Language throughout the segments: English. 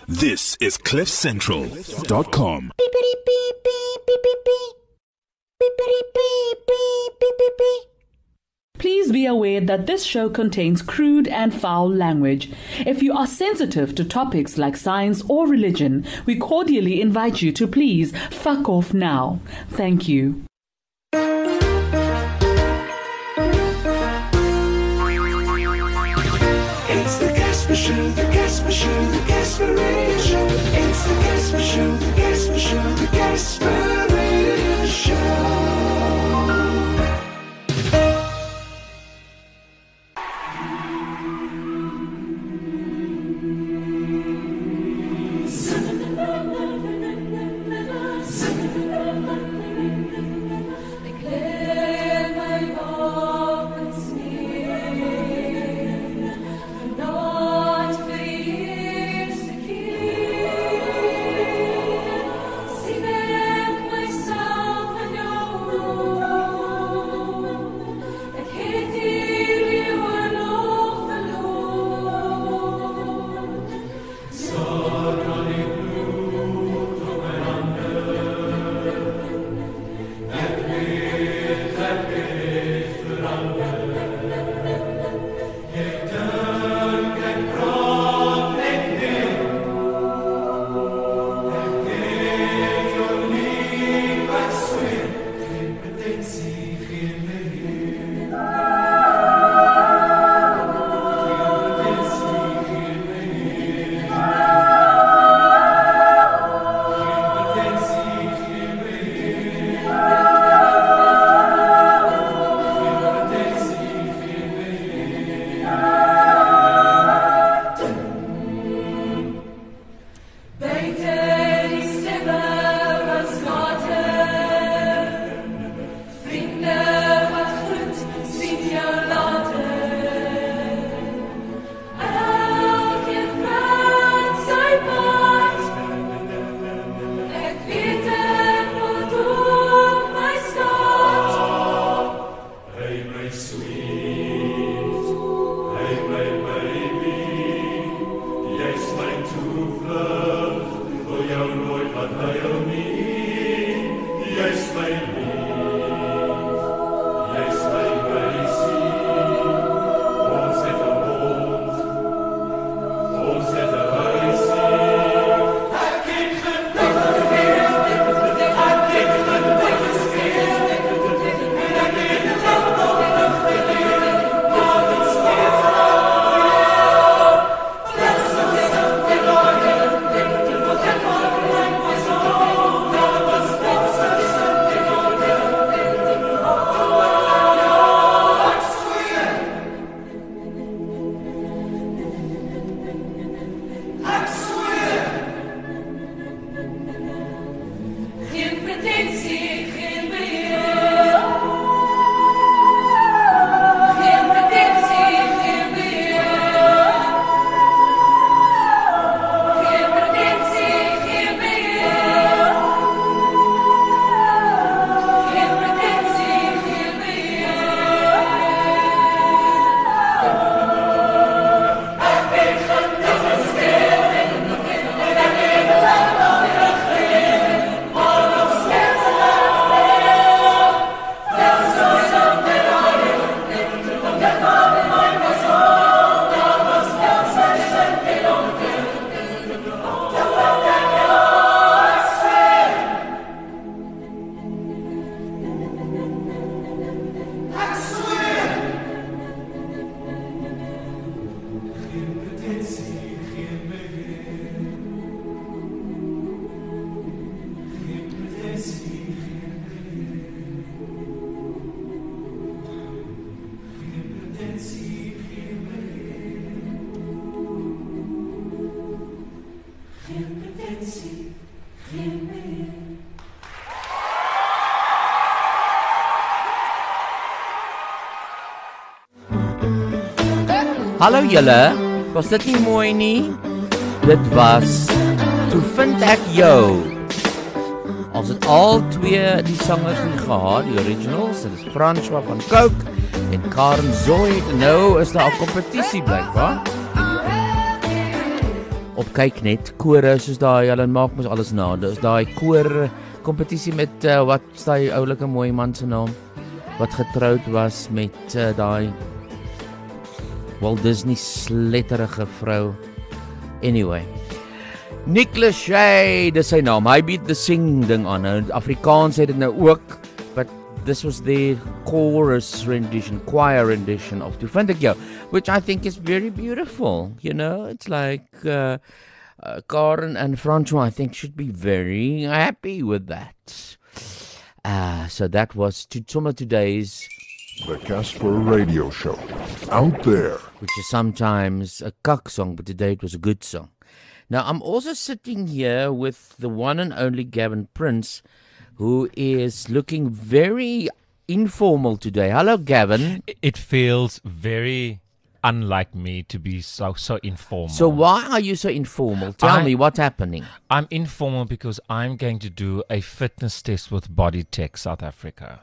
This is CliffCentral.com. Please be aware that this show contains crude and foul language. If you are sensitive to topics like science or religion, we cordially invite you to please fuck off now. Thank you. It's the Casper Show, the Casper Show, the Casper Show. It's the Casper Show, the Casper Show, the Casper Show. Hallo julle, was dit nie mooi nie? Dit was Toe vind ek jou. Ons het al twee die sangers nie gehad, die originals, dit is François van Cooke en Karen Zoid. Nou is daar 'n kompetisie blykbaar. op kyk net kore soos daai hulle maak mos alles na. Dis daai koor kompetisie met wat is daai oulike mooi man se naam wat getroud was met daai Walt Disney sletterige vrou. Anyway, Nick Lachey, dis sy naam. Hy bied die sing ding aan. Nou Afrikaans het dit nou ook, but this was their chorus rendition, choir rendition of To Vind Ek Jou, which I think is very beautiful. You know, it's like Karen and Francois, I think, should be very happy with that. So that was some of today's The Casper Radio Show. Out there. which is sometimes a cuck song, but today it was a good song. Now, I'm also sitting here with the one and only Gavin Prince, who is looking very informal today. Hello, Gavin. It feels very unlike me to be so informal. So why are you so informal? Tell me what's happening. I'm informal because I'm going to do a fitness test with Body Tech South Africa.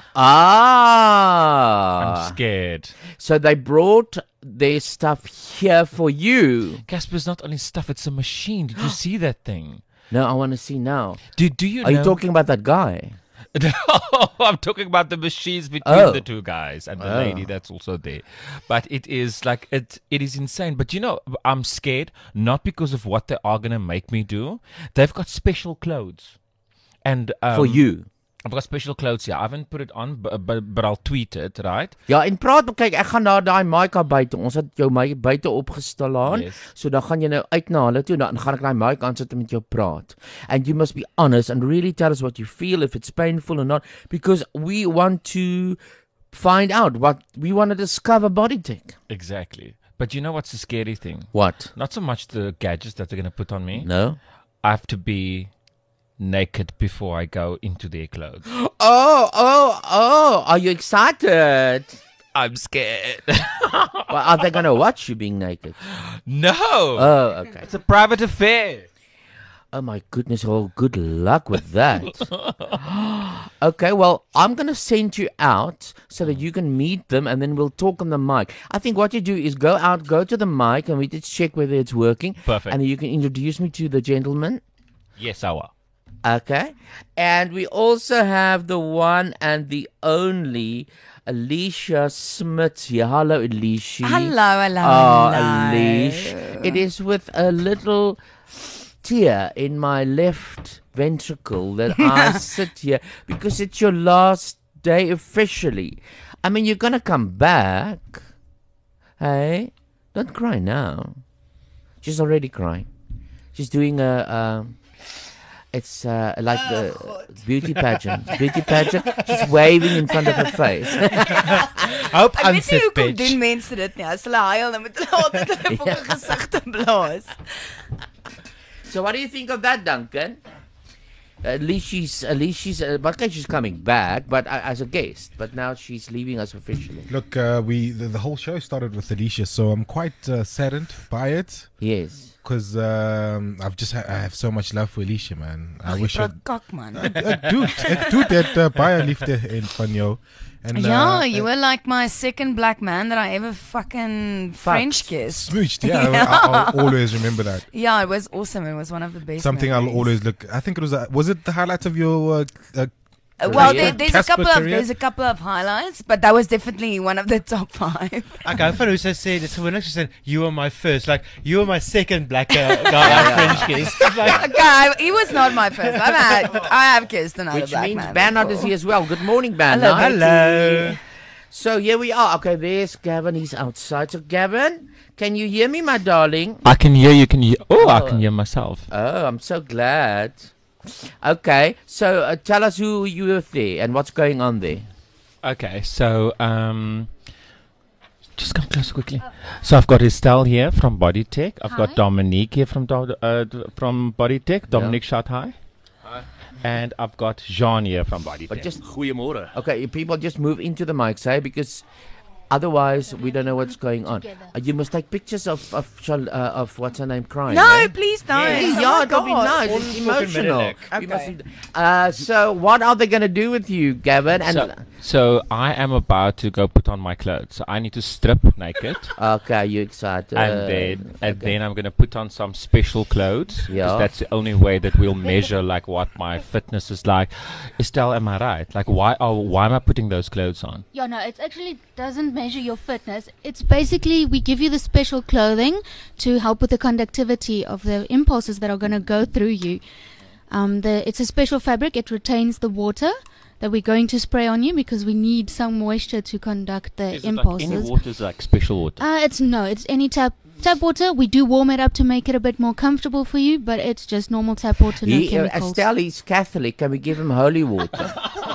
I'm scared. So they brought their stuff here for you. Casper's not only stuff, it's a machine. Did you see that thing? No, I want to see now. Do you know? Are you talking about that guy? No, I'm talking about the machines between the two guys and the lady that's also there. But it is like it is insane. But you know, I'm scared not because of what they are gonna make me do. They've got special clothes, and For you. I've got special clothes here. I haven't put it on, but I'll tweet it, right? Ja, en praat, kyk, ek gaan na daai mic aan buite. Ons het jou mic buite opgestel aan. Yes. So dan gaan jy nou uit na hulle toe, dan gaan ek daai mic aansit en met jou praat. And you must be honest and really tell us what you feel, if it's painful or not, because we want to find out we want to discover body tech. Exactly. But you know what's the scary thing? What? Not so much the gadgets that they're going to put on me. No? I have to be naked before I go into their clothes. Oh, are you excited? I'm scared. Well, are they going to watch you being naked? No. Oh, okay. It's a private affair. Oh my goodness, well, good luck with that. Okay, well, I'm going to send you out so that you can meet them and then we'll talk on the mic. I think what you do is go to the mic and we just check whether it's working. Perfect. And you can introduce me to the gentleman. Yes, I will. Okay. And we also have the one and the only Alicia Smith here. Hello, Alicia. Hello. Alicia. It is with a little tear in my left ventricle that I sit here because it's your last day officially. I mean, you're going to come back. Hey, don't cry now. She's already crying. She's doing it's like the beauty pageant. She's waving in front of her face. Hope Ek weet nie hoekom doen mense dit nie. As hulle huil, dan moet hulle altyd hulle fucking gesigte blaas. So what do you think of that, Duncan? At least she's coming back, but as a guest. But now she's leaving us officially. Look, the whole show started with Alicia, so I'm quite saddened by it. Yes. Because I have so much love for Alicia, man. I wish I kak man. do that baie liefde in van jou. And Yeah, you were like my second black man that I ever fucking French kissed. smooched. Yeah, I'll always remember that. Yeah, it was awesome. It was one of the best. Something I'll memories. always look. I think it was it the highlight of your Well, career? there's Casper career? there's a couple of highlights, but that was definitely one of the top 5. Okay, for who said so when she said you were my first, like you were my second black guy I French kissed. Like, Okay, he was not my first. I have kissed another Which black means man. Bernard is before. here as well. Good morning, Bernard. hello. So here we are. Okay, there's Gavin. He's outside. So Gavin, can you hear me, my darling? I can hear you. Can you? Oh, I can hear myself. Oh, I'm so glad. Okay, so tell us who you were there and what's going on there. Okay, so just come close quickly. So I've got Estelle here from Body Tech. I've got Dominique here from Body Tech. Dominique, shout hi. Hi. And I've got Jean here from Body But Tech. just goeiemôre. Okay, you people just move into the mic, say, because Otherwise, we don't know what's going on. You must take pictures of what's her name crying. No, please don't. Yes. Oh Yeah, my it'll be God. nice. It's emotional. Okay. So what are they going to do with you, Gavin? And So I am about to go put on my clothes. So I need to strip naked. Okay, you excited? And then I'm going to put on some special clothes. Yeah. Because that's the only way that we'll measure like what my fitness is like. Estelle, am I right? Like why am I putting those clothes on? Yeah, no, it actually doesn't measure your fitness. It's basically we give you the special clothing to help with the conductivity of the impulses that are going to go through you. It's a special fabric. It retains the water that we're going to spray on you because we need some moisture to conduct the Is impulses. it like any water is like special water? It's any tap water. We do warm it up to make it a bit more comfortable for you, but it's just normal tap water, no chemicals. Estelle is Catholic. Can we give him holy water?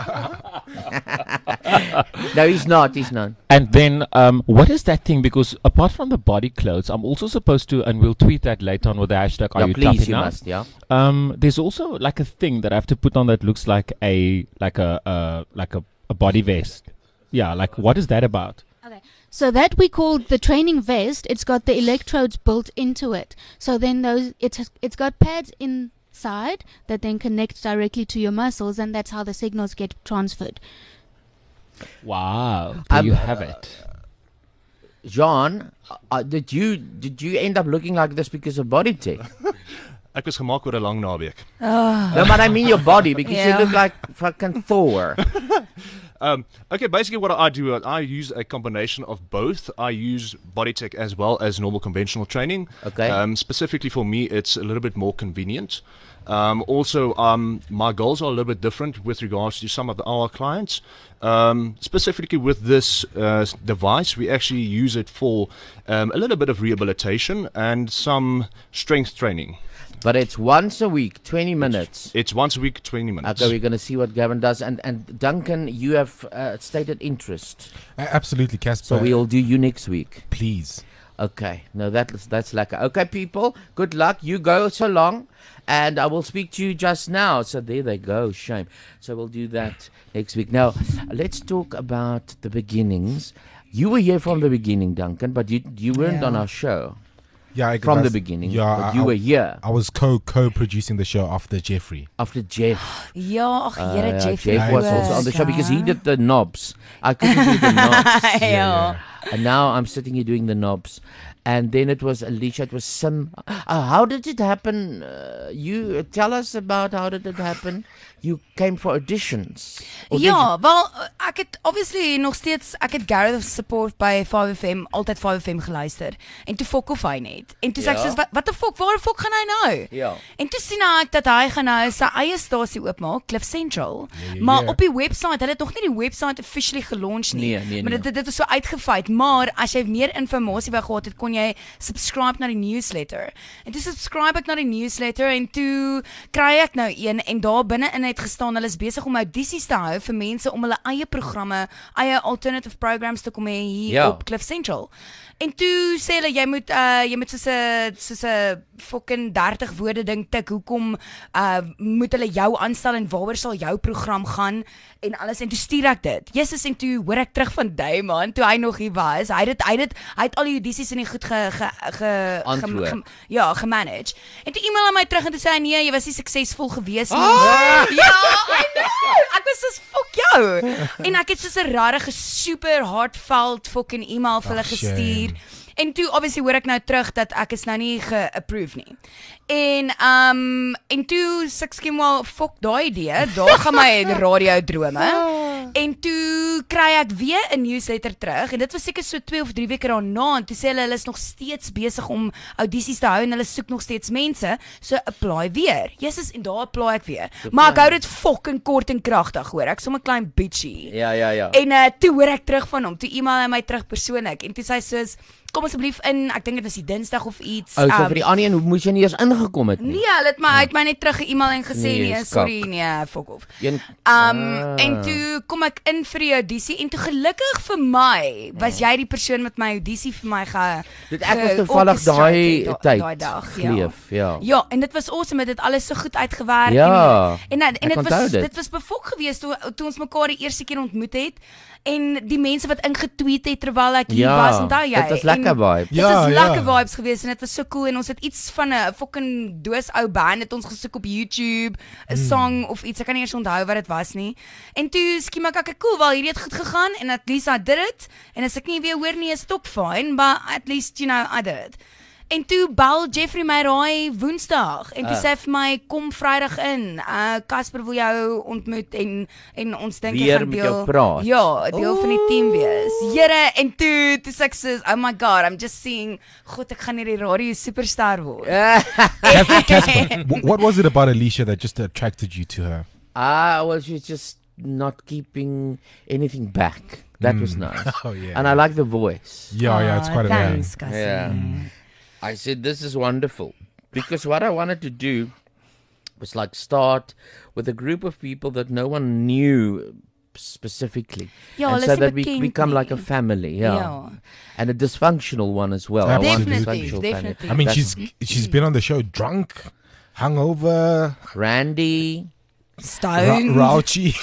No, he's not. And then, what is that thing? Because apart from the body clothes, I'm also supposed to, and we'll tweet that later on with the hashtag. Are you tough enough? Must, yeah. There's also like a thing that I have to put on that looks like a body vest. Yeah, like what is that about? Okay. So that we call the training vest. It's got the electrodes built into it. So then it's got pads inside that then connect directly to your muscles, and that's how the signals get transferred. Wow. There you have it. John, did you end up looking like this because of body tech? Ek was gemaak oor 'n lang naweek. No, but I mean your body because you look like fucking Thor. Okay, basically what I do, I use a combination of both. I use body tech as well as normal conventional training. Okay. Specifically for me, it's a little bit more convenient. Also, my goals are a little bit different with regards to some of our clients. Specifically with this device, we actually use it for a little bit of rehabilitation and some strength training. But it's once a week, 20 minutes. It's once a week, 20 minutes. Okay, we're going to see what Gavin does. And Duncan, you have stated interest. Absolutely, Casper. So we'll do you next week. Please. Okay. No, that's like okay, people. Good luck. You go so long, and I will speak to you just now. So there they go. Shame. So we'll do that next week. Now, let's talk about the beginnings. You were here from the beginning, Duncan, but you weren't on our show. Yeah, from the beginning. Yeah, but you were here. I was co-producing the show after Jeffrey. After Jeff. Ja, ag Here Jeffrey. Jeff was also on the show because he did the knobs. I couldn't do the knobs. Yeah. And now I'm sitting here doing the knobs. And then it was Alicia, it was Sim. How did it happen? You tell us about how did it happen? You came for auditions. Ja, wel ek het obviously nog steeds ek het Gareth support by 5FM, altyd 5FM geluister. En toe fok of hy net. En toe sê ek soos wat die fok, waar fok gaan hy nou? Ja. En toe sien ek dat hy gaan nou sy eie stasie oopmaak, Cliff Central. Maar op die webwerf, hulle het nog nie die webwerf officially gelaunch nie. Nee. Maar dit is so uitgefeit, maar as jy meer inligting wou gehad het, kon jy subscribe na die newsletter. En toe subscribe ek na die newsletter en toe kry ek nou een en daar binne-in het gestaan, hulle is besig om audisies te hou vir mense om hulle eie programme, eie alternative programs te kom hê hier op Cliff Central. En toe sê hulle jy moet soos 'n fucking 30 woorde ding tik. Hoekom moet hulle jou aanstel en waaroor sal jou program gaan en alles, en toe stuur ek dit. Jesus, en toe hoor ek terug van Dayman toe hy nog hier was. Hy het al die audisies en die goed gemanage. En toe e-mail aan my terug en toe sê hy nee, jy was nie suksesvol gewees nie. Ja, I know. Ek was soos fuck jou. En ek het soos 'n rarige super heartfelt fucking e-mail vir hulle gestuur. En toe obviously hoor ek nou terug dat ek is nou nie ge-approve nie. En toe sê wel fuck daai idee, daar gaan my radio drome. En toe kry ek weer 'n newsletter terug en dit was seker so 2 of 3 weke daarna en toe sê hulle is nog steeds besig om audisies te hou en hulle soek nog steeds mense, so apply weer. Jesus, en daar apply ek weer. Maar ek hou dit fucking kort en kragtig, hoor. Ek sommer 'n klein bitchy. Ja. En toe hoor ek terug van hom, toe e-mail hy my terug persoonlik en toe sê hy soos kom asseblief in. Ek dink dit was die Dinsdag of iets. So vir die ander een moes jy nie eers ingekom het nie. Nee, hulle het my net terug e-mail en gesê nee, sorry, nee, fuck off. En toe kom ek in vir die audisie en toe gelukkig vir my was jy die persoon met my audisie vir my Dit ek was toevallig daai tyd. Daai dag, Geleef, ja. Ja, en dit was awesome, dit het alles so goed uitgewerk en dit was befok geweest toe ons mekaar die eerste keer ontmoet het. En die mense wat ingetweet het terwyl ek hier was, onthou jy? Dit was lekker vibes. Dit was lekker vibes geweest en dit was so cool en ons het iets van 'n fucking doos ou band het ons gesoek op YouTube, 'n song of iets. Ek kan nie eens onthou wat dit was nie. En toe skiem ek cool, wel hierdie het goed gegaan en at least I did it. En as ek nie weer hoor nie, is dit ook fine, but at least you know I did it. En toe bel Jeffrey my raai Woensdag en toe sê vir my kom Vrydag in. Casper wil jou ontmoet en ons dink jy gaan deel praat. Ja, deel van die team wees. Here en toe sê ek sê oh my god, I'm just seeing God ek gaan hierdie radio superstar word. Casper, what was it about Alicia that just attracted you to her? Well, she's just not keeping anything back. That was nice. Oh yeah. And I like the voice. Yeah, it's quite thanks, amazing. Yeah. I said, this is wonderful. Because what I wanted to do was like start with a group of people that no one knew specifically. Ja, and so that we become like a family. Yeah. And a dysfunctional one as well. Definitely. I mean, she's been on the show drunk, hungover. Randy. Stone. Rauchi.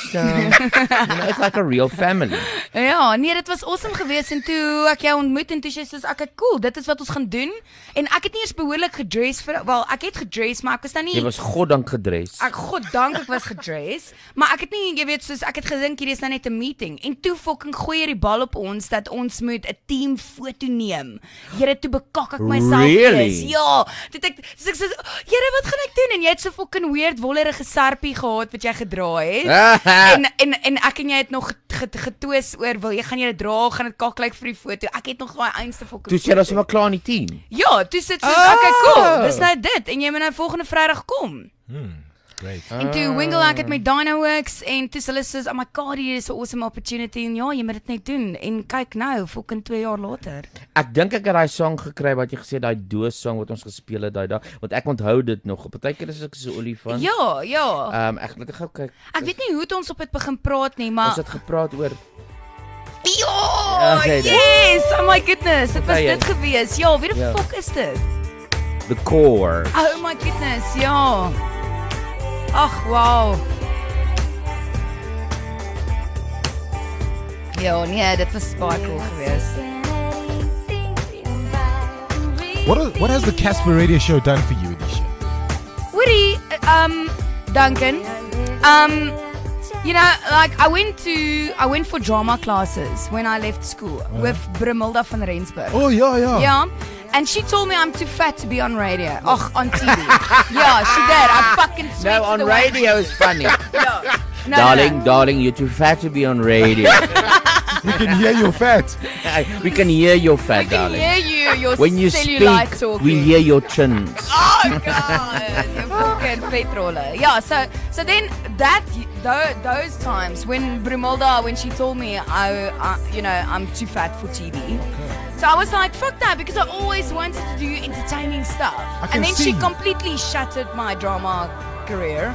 It's like a real family. Ja, nee, dit was awesome geweest en toe ek jou ontmoet en toe sê soos ek cool, dit is wat ons gaan doen. En ek het nie eens behoorlik gedress ek het gedress, maar ek was nou nie. Jy was goddank gedress. Goddank ek was gedress, maar ek het nie, jy weet, soos ek het gedink hier is nou net 'n meeting en toe fucking gooi jy die bal op ons dat ons moet 'n team foto neem. Here, toe bekak ek myself. Really? Ja, toe ek sê, Here, wat gaan ek doen? En jy het so fucking weird wollerige serpie gehad wat jy gedra het. en ek en jy het nog getwis oor wil jy gaan jy dit dra, gaan dit kak lyk vir die foto. Ek het nog daai einste fucking. Toe sê jy sommer klaar in die team. Ja, toe sit soos okay, cool. Dis nou dit en jy moet nou volgende Vrydag kom. Great. En toe wingle ek het met Dynaworks en toe hulle sê oh my god, hier is 'n awesome opportunity en ja, jy moet dit net doen. En kyk nou, fucking 2 jaar later. Ek dink ek het daai song gekry wat jy gesê daai doos song wat ons gespeel het daai dag, want ek onthou dit nog. Partykeer is ek so 'n olifant. Ja. Ek moet gou kyk. Ek weet nie hoe het ons op dit begin praat nie, maar ons het gepraat oor Ja, yes, oh my goodness, dit was dit gewees. Ja, wie die fuck is dit? The Core. Oh my goodness, ja. Ag, wow. Ja, nee, dit was baie cool geweest. What has the Casper Radio Show done for you, Alicia? Woody, Duncan, you know, like I went for drama classes when I left school with Brimilda van Rensburg. Oh yeah. Yeah. And she told me I'm too fat to be on radio. On TV. Yeah, she did. I fucking No, on radio is funny. No, Darling, you're too fat to be on radio. We can hear you're fat. We can hear you're fat, darling. We can hear you, your when you cellulite speak, talking. we hear your chins. Oh god, you fucking petroller. Yeah, so then those times when Brimilda, when she told me I'm too fat for TV. So I was like, fuck that, because I always wanted to do entertaining stuff. And then she completely shattered my drama career.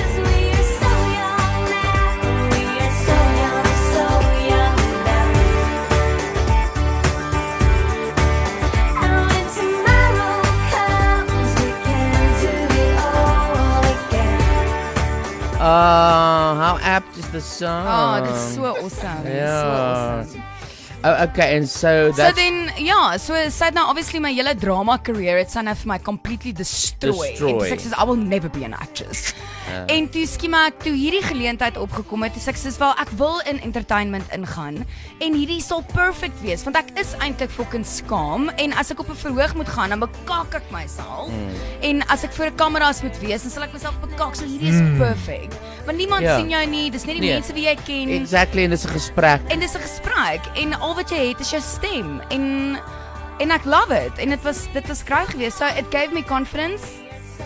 How apt is the song? Oh, that's so awesome. Yeah. So awesome. Oh, okay, and so that's... So then, yeah, so sy het nou obviously my hele drama career, het sy nou vir my completely destroy. En toe sê ek, I will never be an actress. En toe skiem ek, toe hierdie geleentheid opgekom het, toe sê ek, wel, ek wil in entertainment ingaan, en hierdie sal perfect wees, want ek is eintlik fucking skaam, en as ek op 'n verhoog moet gaan, dan bekak ek myself, en as ek voor 'n kamera's moet wees, dan sal ek myself bekak, so hierdie is perfect. Want niemand sien jou nie, dis net die mense wie jy ken. Exactly, en dis 'n gesprek. En dis 'n gesprek, en al wat jy het is jou stem, en ek love it, en dit was kry geweest, so it gave me confidence,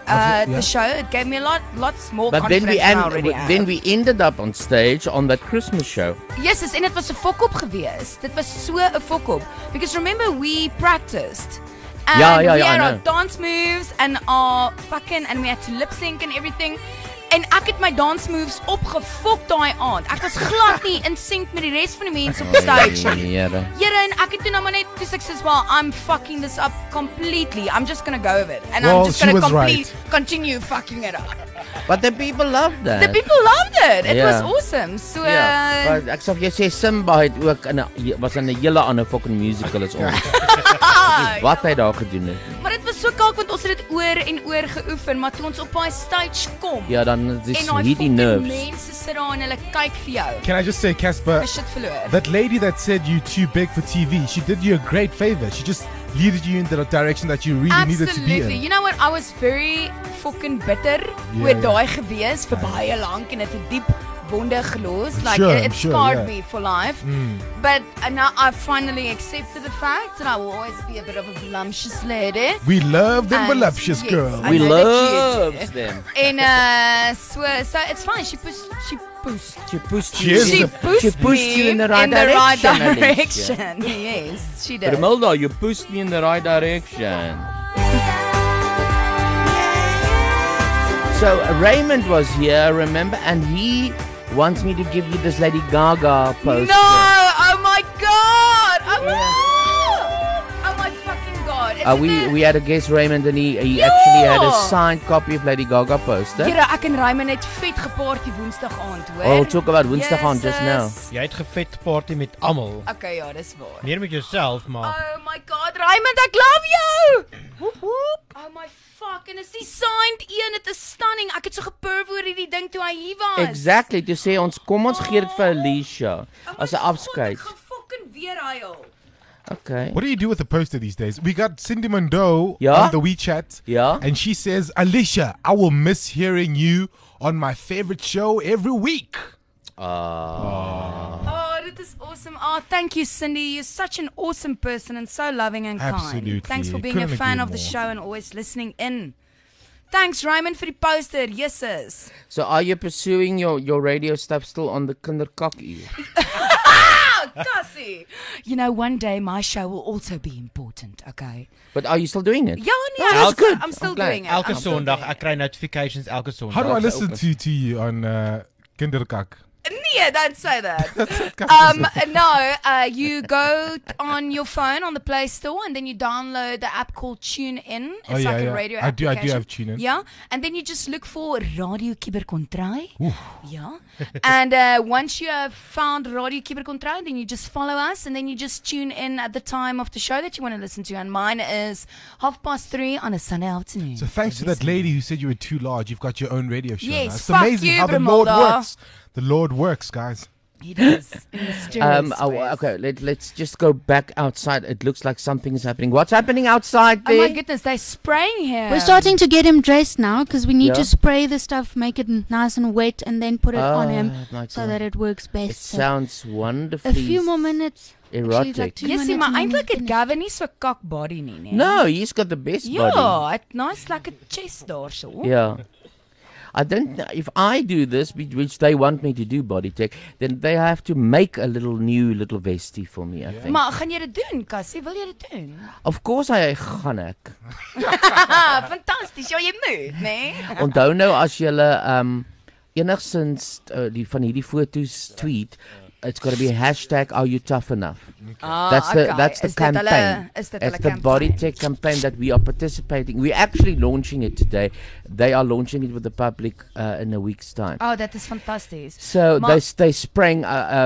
the show. It gave me lots more But then confidence than I already have. then we ended up on stage on that Christmas show. Yes, en dit was 'n fokop geweest. Dit was so 'n fokop because remember we practiced. And Ja, we I had our know. dance moves and our fucking and we had to lip sync and everything. En ek het my dance moves opgefok daai aand. Ek was glad nie in sync met die res van die mense op die stage. Here. Here en ek het toe nou maar net toe ek sê, "Well, I'm fucking this up completely. I'm just going to go with it and Well, I'm just she going to was continue fucking it up." But the people loved that. The people loved it. It Ja. was awesome. So Ja, maar ek sê jy sê Simba het ook was in 'n hele ander fucking musical as ons. Wat hy daar gedoen het. maar dit was so kalk want ons het dit oor en oor geoefen, maar toe ons op daai stage kom. Ja, dan dis en daai hierdie fucking nerves. mense sit daar en hulle kyk vir jou. Can I just say, Casper, My shit verloor. that lady that said you too big for TV, she did you a great favor. She just leaded you in the direction that you really needed to be Absolutely. in. You know what? I was very fucking bitter Ja, with ja. daai gewees vir baie lank en dit het diep wonde gelos. Like Sure, it I'm sure, scarred yeah. me for life. But now I finally accepted the fact that I will always be a bit of a voluptuous lady. We love them And voluptuous yes, girls. I We know that you love do. them. And so it's fine. She pushed She pushed She you. is She the- pushed you in the right right direction. direction. Yes, she did. Romilda, you pushed me in the right direction. So Raymond was here, remember, and he wants me to give you this Lady Gaga poster. No! Oh my god! Oh my fucking god! We had a guest Raymond, and he actually had a signed copy of Lady Gaga poster. Here, ek en Raymond het vet geparty Woensdag aand, hoor. Oh, we'll talk about Woensdag aand just now. Jy het gevet party met almal. Okay, ja, dis waar. Meer met jouself, maar Oh my god, Raymond, ek love jou! Woep woep. Oh my fuck, en is die signed een, dit is stunning. Ek het so gepurf oor hierdie ding toe hy hier was. Exactly, to say ons kom ons gee dit vir Alicia as 'n afskeid. Ek gaan fucking weer huil. Okay. What do you do with the poster these days? We got Cindy Mondo Yeah? on the WeChat. Yeah? And she says, Alicia, I will miss hearing you on my favorite show every week. Oh, dit is awesome. Oh, thank you, Cindy. You're such an awesome person and so loving and Absolutely. kind. Thanks for being Couldn't a fan agree of the more. show and always listening in. Thanks, Raymond, for die poster. Yeses. So are you pursuing your radio stuff still on the kinderkakkie? Cassie. You know, one day my show will also be important, okay? But are you still doing it? Ja, nee, Oh, that's good. I'm still I'm glad. doing it. elke I'm still Sondag doing ek kry notifications elke Sondag. How do I Okay, listen open. to you on Kinderkak? Yeah, don't say that. You go on your phone on the Play Store and then you download the app called TuneIn. It's Oh, yeah, like a yeah. radio I do application. have TuneIn. Yeah, and then you just look for Radio Kiberkontrai. Yeah, and once you have found Radio Kiberkontrai, then you just follow us and then you just tune in at the time of the show that you want to listen to. And mine is 3:30 on a Sunday afternoon. So thanks to that lady who said you were too large, you've got your own radio show Yes, now. It's fuck amazing you, how the Lord Brimilda. works. The Lord works, guys. He does. In mysterious ways. Okay, let's just go back outside. It looks like something is happening. What's happening outside Oh there? my goodness, they're spraying here. We're starting to get him dressed now because we need Yeah. to spray the stuff, make it nice and wet, and then put it on him my so God. that it works best. It So sounds wonderfully a few more minutes. erotic. Actually, like 2 Yes, minutes maar and then eintlik we're het finished. Gavin nie so kak body nie, nee. No, he's got the best Ja, body. het nice lekker chest daar so. Yeah. I don't know if I do this, which they want me to do body tech, then they have to make a new little vestie for me, I think. Maar gaan jy dit doen, Cassie? Wil jy dit doen? Of course I gaan ek. Fantasties. Ja, jy moet, nee. Onthou nou as jy enigsins die van hierdie foto's tweet, it's got to be #Are you tough enough? That's the Is dit campaign. hulle- is dit It's hulle the body campaign? tech campaign that we are participating. We're actually launching it today. They are launching it with the public in a week's time. Oh, dit is fantasties. So Maar- they sprang.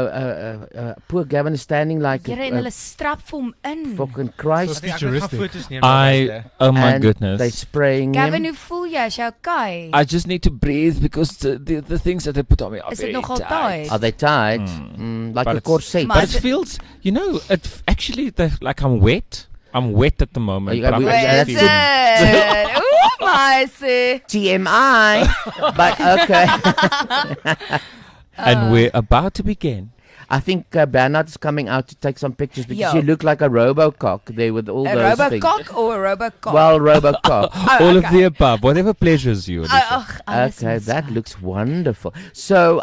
Poor Gavin is standing like Here en hulle strap vir hom in. fucking Christ. Ek gaan foto's neem. Oh my And goodness. They spraying Gavin, him. hoe voel jy? Is jy okay? I just need to breathe because the things that they put on me are Is it very nogal tight. tight? Are they tight? Like But a it's- corset. But it feels, you know, actually like I'm wet. I'm wet at the moment. But I'm Wait, actually is it? Ooh, my see. TMI. But okay. And we're about to begin. I think Bernard's coming out to take some pictures because Yeah. you look like a Robocock there with all A those things. Robocock or a Robocock? Well, Robocock. All of the above, whatever pleasures you. Okay, that looks wonderful. So,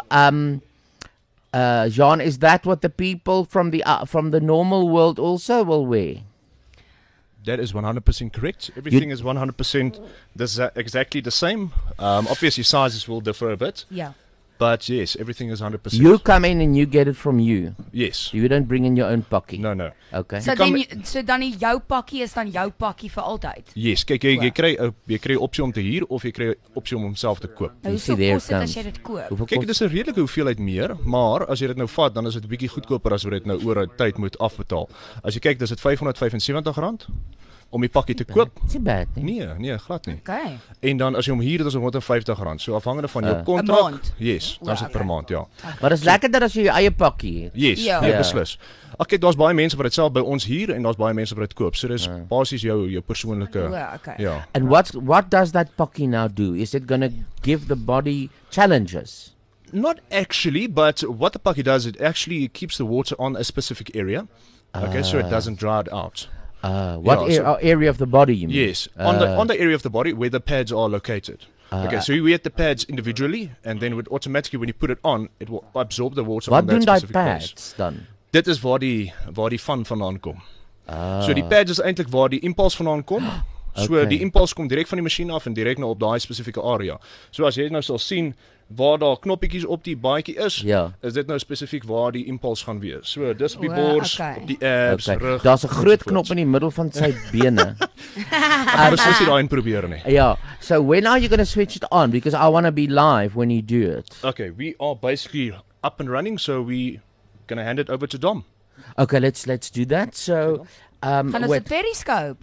Jean, is that what the people from the normal world also will wear? That is 100% correct. Everything is 100% exactly the same. Obviously, sizes will differ a bit. Yeah. But yes, everything is 100%. You come in and you get it from you. Yes. You don't bring in your own pakkie. No. Okay. So dan jou pakkie is dan jou pakkie vir altyd. Yes, kyk jy kry 'n opsie om te huur of jy kry 'n opsie om homself te koop. Nou, hoeveel kos dit as jy dit koop? Kyk, dit is 'n redelike hoeveelheid meer, maar as jy dit nou vat, dan is dit 'n bietjie goedkoper as wat dit nou oor 'n tyd moet afbetaal. As jy kyk, dis dit R575 om die pakkie te koop. Dis nie bad nie. Nee, glad nie. Okay. En dan as jy hom huur, dit is R150. So afhangende van jou 'n kontrak. maand? Yes, dan is dit per maand, ja. Maar dit is lekkerder as jy jou eie pakkie het. Yes, Ja. nee, beslis. Kyk, daar's baie mense wat dit self by ons huur en daar's baie mense wat dit koop. So dis basies jou persoonlike okay. ja. And what does that pakkie now do? Is it going to give the body challenges? Not actually, but what the pakkie does, it actually keeps the water on a specific area. Okay, so it doesn't dry it out. What area of the body you mean? Yes, on the area of the body where the pads are located. Okay, so you wear the pads individually, and then automatically when you put it on, it will absorb the water Wat on that doen daai specific place. pads dan? Dit is waar die van vandaan kom. So die pads is eintlik waar die impuls vandaan kom. So Okay. die impuls kom direk van die masjien af en direk nou op daai spesifieke area. So as jy nou sal sien waar daar knoppietjies op die baadjie is, is dit nou spesifiek waar die impuls gaan wees. So dis op die bors, op die abs, rug. Daar's 'n groot knop in die middel van sy bene. Presies daai in probeer nie. Yeah. So when are you going to switch it on? Because I want to be live when you do it. Okay, we are basically up and running, so we going to hand it over to Dom. Okay, let's do that. So Gaan ons 'n periscope?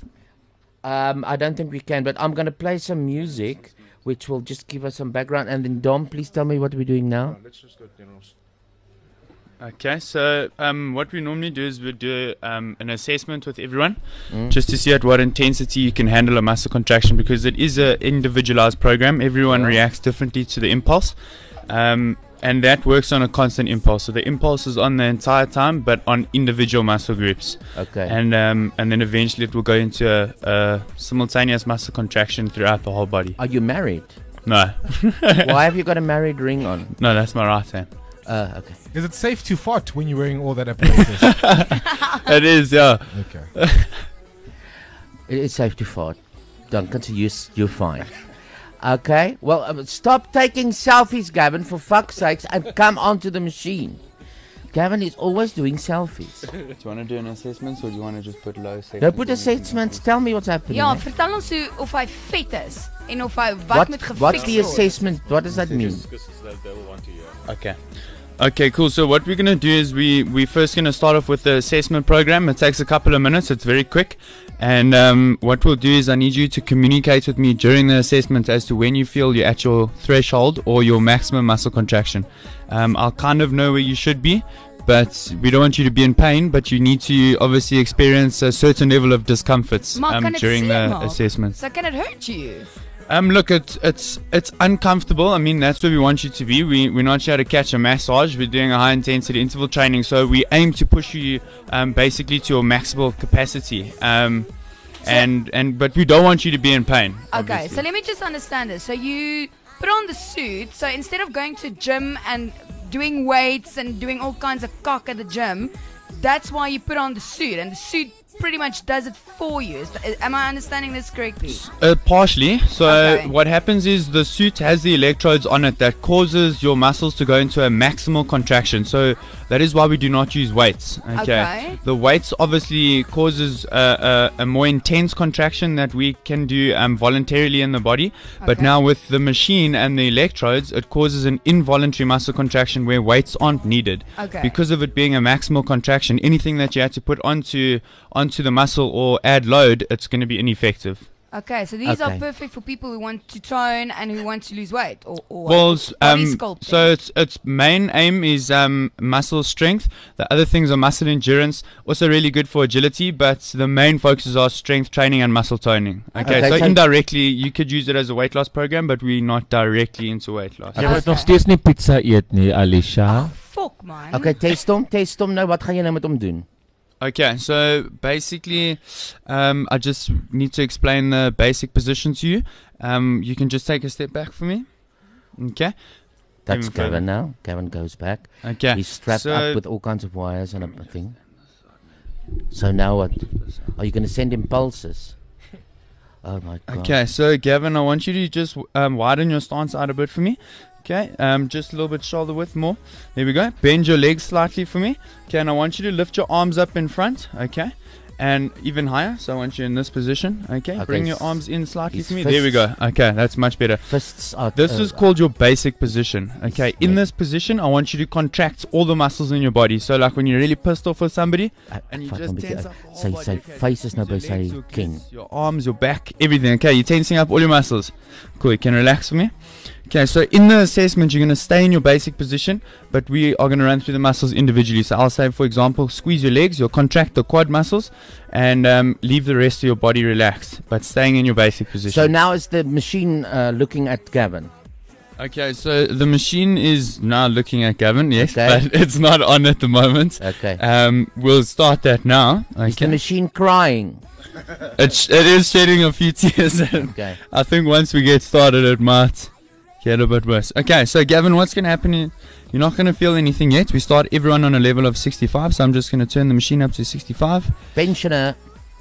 I don't think we can, but I'm going to play some music which will just give us some background, and then Dom, please tell me what we're doing now. Let's just go generals. Okay, so what we normally do is we do an assessment with everyone, just to see at what intensity you can handle a muscle contraction, because it is an individualized program. Everyone reacts differently to the impulse, and that works on a constant impulse. So the impulse is on the entire time, but on individual muscle groups. Okay. And then eventually it will go into a simultaneous muscle contraction throughout the whole body. Are you married? No. Why have you got a married ring on? No, that's my right hand. Okay. Is it safe to fart when you're wearing all that apparatus? It is, yeah. Okay. It is safe to fart. Duncan, so you're fine. Okay. Well, stop taking selfies, Gavin, for fuck's sakes, and come onto the machine. Gavin is always doing selfies. Do you want to do an assessment, or do you want to just put low assessment? No, put assessments. Tell me what's happening. Ja, eh? vertel ons hoe of hy vet is en of hy wat moet gefix What's the word. assessment? What does that mean? Okay. Okay, cool. So what we're going to do is we first going to start off with the assessment program. It takes a couple of minutes. It's very quick. And what we'll do is I need you to communicate with me during the assessment as to when you feel you're at your threshold or your maximum muscle contraction. I'll kind of know where you should be, but we don't want you to be in pain, but you need to obviously experience a certain level of discomforts Maar kan dit during seer the maak? assessment. So can it hurt you? Look, it's uncomfortable. I mean, that's where we want you to be. We're not here to catch a massage. We're doing a high intensity interval training, so we aim to push you basically to your maximal capacity. But we don't want you to be in pain. Okay, obviously. so let me just understand this. So you put on the suit. So instead of going to gym and doing weights and doing all kinds of cock at the gym, that's why you put on the suit, and the suit pretty much does it for you. Am I understanding this correctly? Partially. So Okay. what happens is the suit has the electrodes on it that causes your muscles to go into a maximal contraction. So that is why we do not use weights. Okay. The weights obviously causes a more intense contraction that we can do voluntarily in the body. But Okay. now with the machine and the electrodes, it causes an involuntary muscle contraction where weights aren't needed. Okay. Because of it being a maximal contraction, anything that you had to put onto the muscle or add load, it's going to be ineffective. Okay, so these are Okay. perfect for people who want to tone and who want to lose weight or Well, body sculpting. so its main aim is muscle strength. The other things are muscle endurance, also really good for agility, but the main focuses are strength training and muscle toning. Okay, so indirectly you could use it as a weight loss program, but we're not directly into weight loss. Jy moet nog steeds nie pizza eet nie, Alicia. fok man. Okay, test hom nou. Wat gaan jy nou met hom doen? Okay, so basically, I just need to explain the basic position to you. You can just take a step back for me. Okay. That's Gavin now. Gavin goes back. Okay. He's strapped up with all kinds of wires and a thing. So now what? Are you going to send him pulses? Oh my God. Okay, so Gavin, I want you to just widen your stance out a bit for me. Okay, just a little bit shoulder width more. There we go. Bend your legs slightly for me. Okay, and I want you to lift your arms up in front. Okay, and even higher. So I want you in this position. Okay, bring your arms in slightly for me. There we go. Okay, that's much better. Fists are, this is called your basic position. Okay, in this position, I want you to contract all the muscles in your body. So like when you're really pissed off with somebody, and you just tense up all sy face is nou by sy king. Your arms, your back, everything. Okay, you're tensing up all your muscles. Cool, you can relax for me. Okay, so in the assessment, you're going to stay in your basic position, but we are going to run through the muscles individually. So I'll say, for example, squeeze your legs, you'll contract the quad muscles, and leave the rest of your body relaxed, but staying in your basic position. So now is the machine looking at Gavin? Okay, so the machine is now looking at Gavin, yes, Okay. but it's not on at the moment. Okay. We'll start that now. Okay. Is the machine crying? It is shedding a few tears. Okay. I think once we get started, it might get a bit worse. Okay, so Gavin, what's going to happen is you're not going to feel anything yet. We start everyone on a level of 65, so I'm just going to turn the machine up to 65. Pensioner.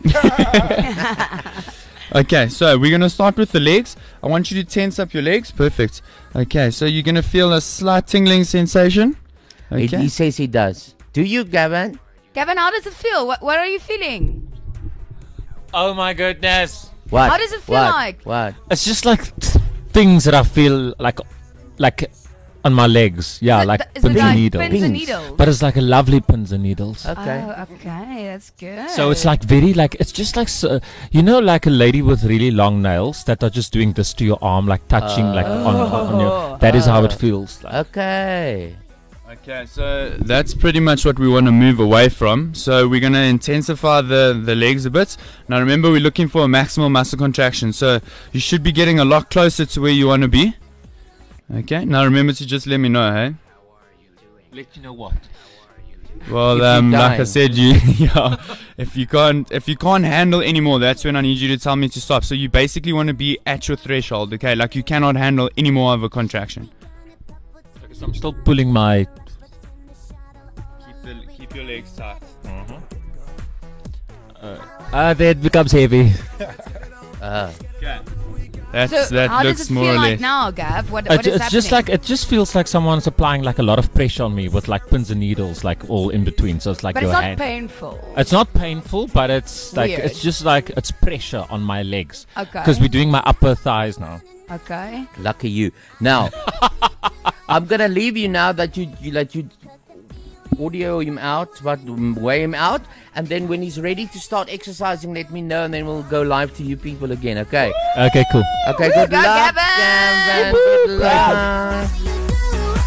Okay, so we're going to start with the legs. I want you to tense up your legs. Perfect. Okay, so you're going to feel a slight tingling sensation. Okay. He says he does. Do you, Gavin? Gavin, how does it feel? What are you feeling? Oh my goodness. What? How does it feel like? What? It's just like things that I feel like on my legs. Yeah, like Is pins it and like needles. pins and needles? But it's like a lovely pins and needles. Okay. Oh, okay, that's good. So it's like very like it's just like you know, like a lady with really long nails that are just doing this to your arm, like touching like on your. That is how it feels. Like. Okay. Okay, so that's pretty much what we want to move away from. So we're going to intensify the legs a bit. Now remember, we're looking for a maximal muscle contraction. So you should be getting a lot closer to where you want to be. Okay, now remember to just let me know, hey? Let you know what? Well, like I said, yeah, if you can't handle anymore, that's when I need you to tell me to stop. So you basically want to be at your threshold, okay? Like you cannot handle any more of a contraction. Okay, so I'm still pulling my. Keep your legs tight. There it becomes heavy. Okay. So That how looks does it more feel or like less. now, Gav? What is It's happening? just like it just feels like someone's applying like a lot of pressure on me with like pins and needles like all in between. So it's like But your it's not hand. painful. It's not painful, but it's like Weird. it's just like it's pressure on my legs. Okay. Because we're doing my upper thighs now. Okay. Lucky you. Now, I'm gonna leave you now that you audio him out, but weigh him out, and then when he's ready to start exercising, let me know, and then we'll go live to you people again. Okay. Okay, cool. Okay. Woo, Good go luck, Gavin. Good luck.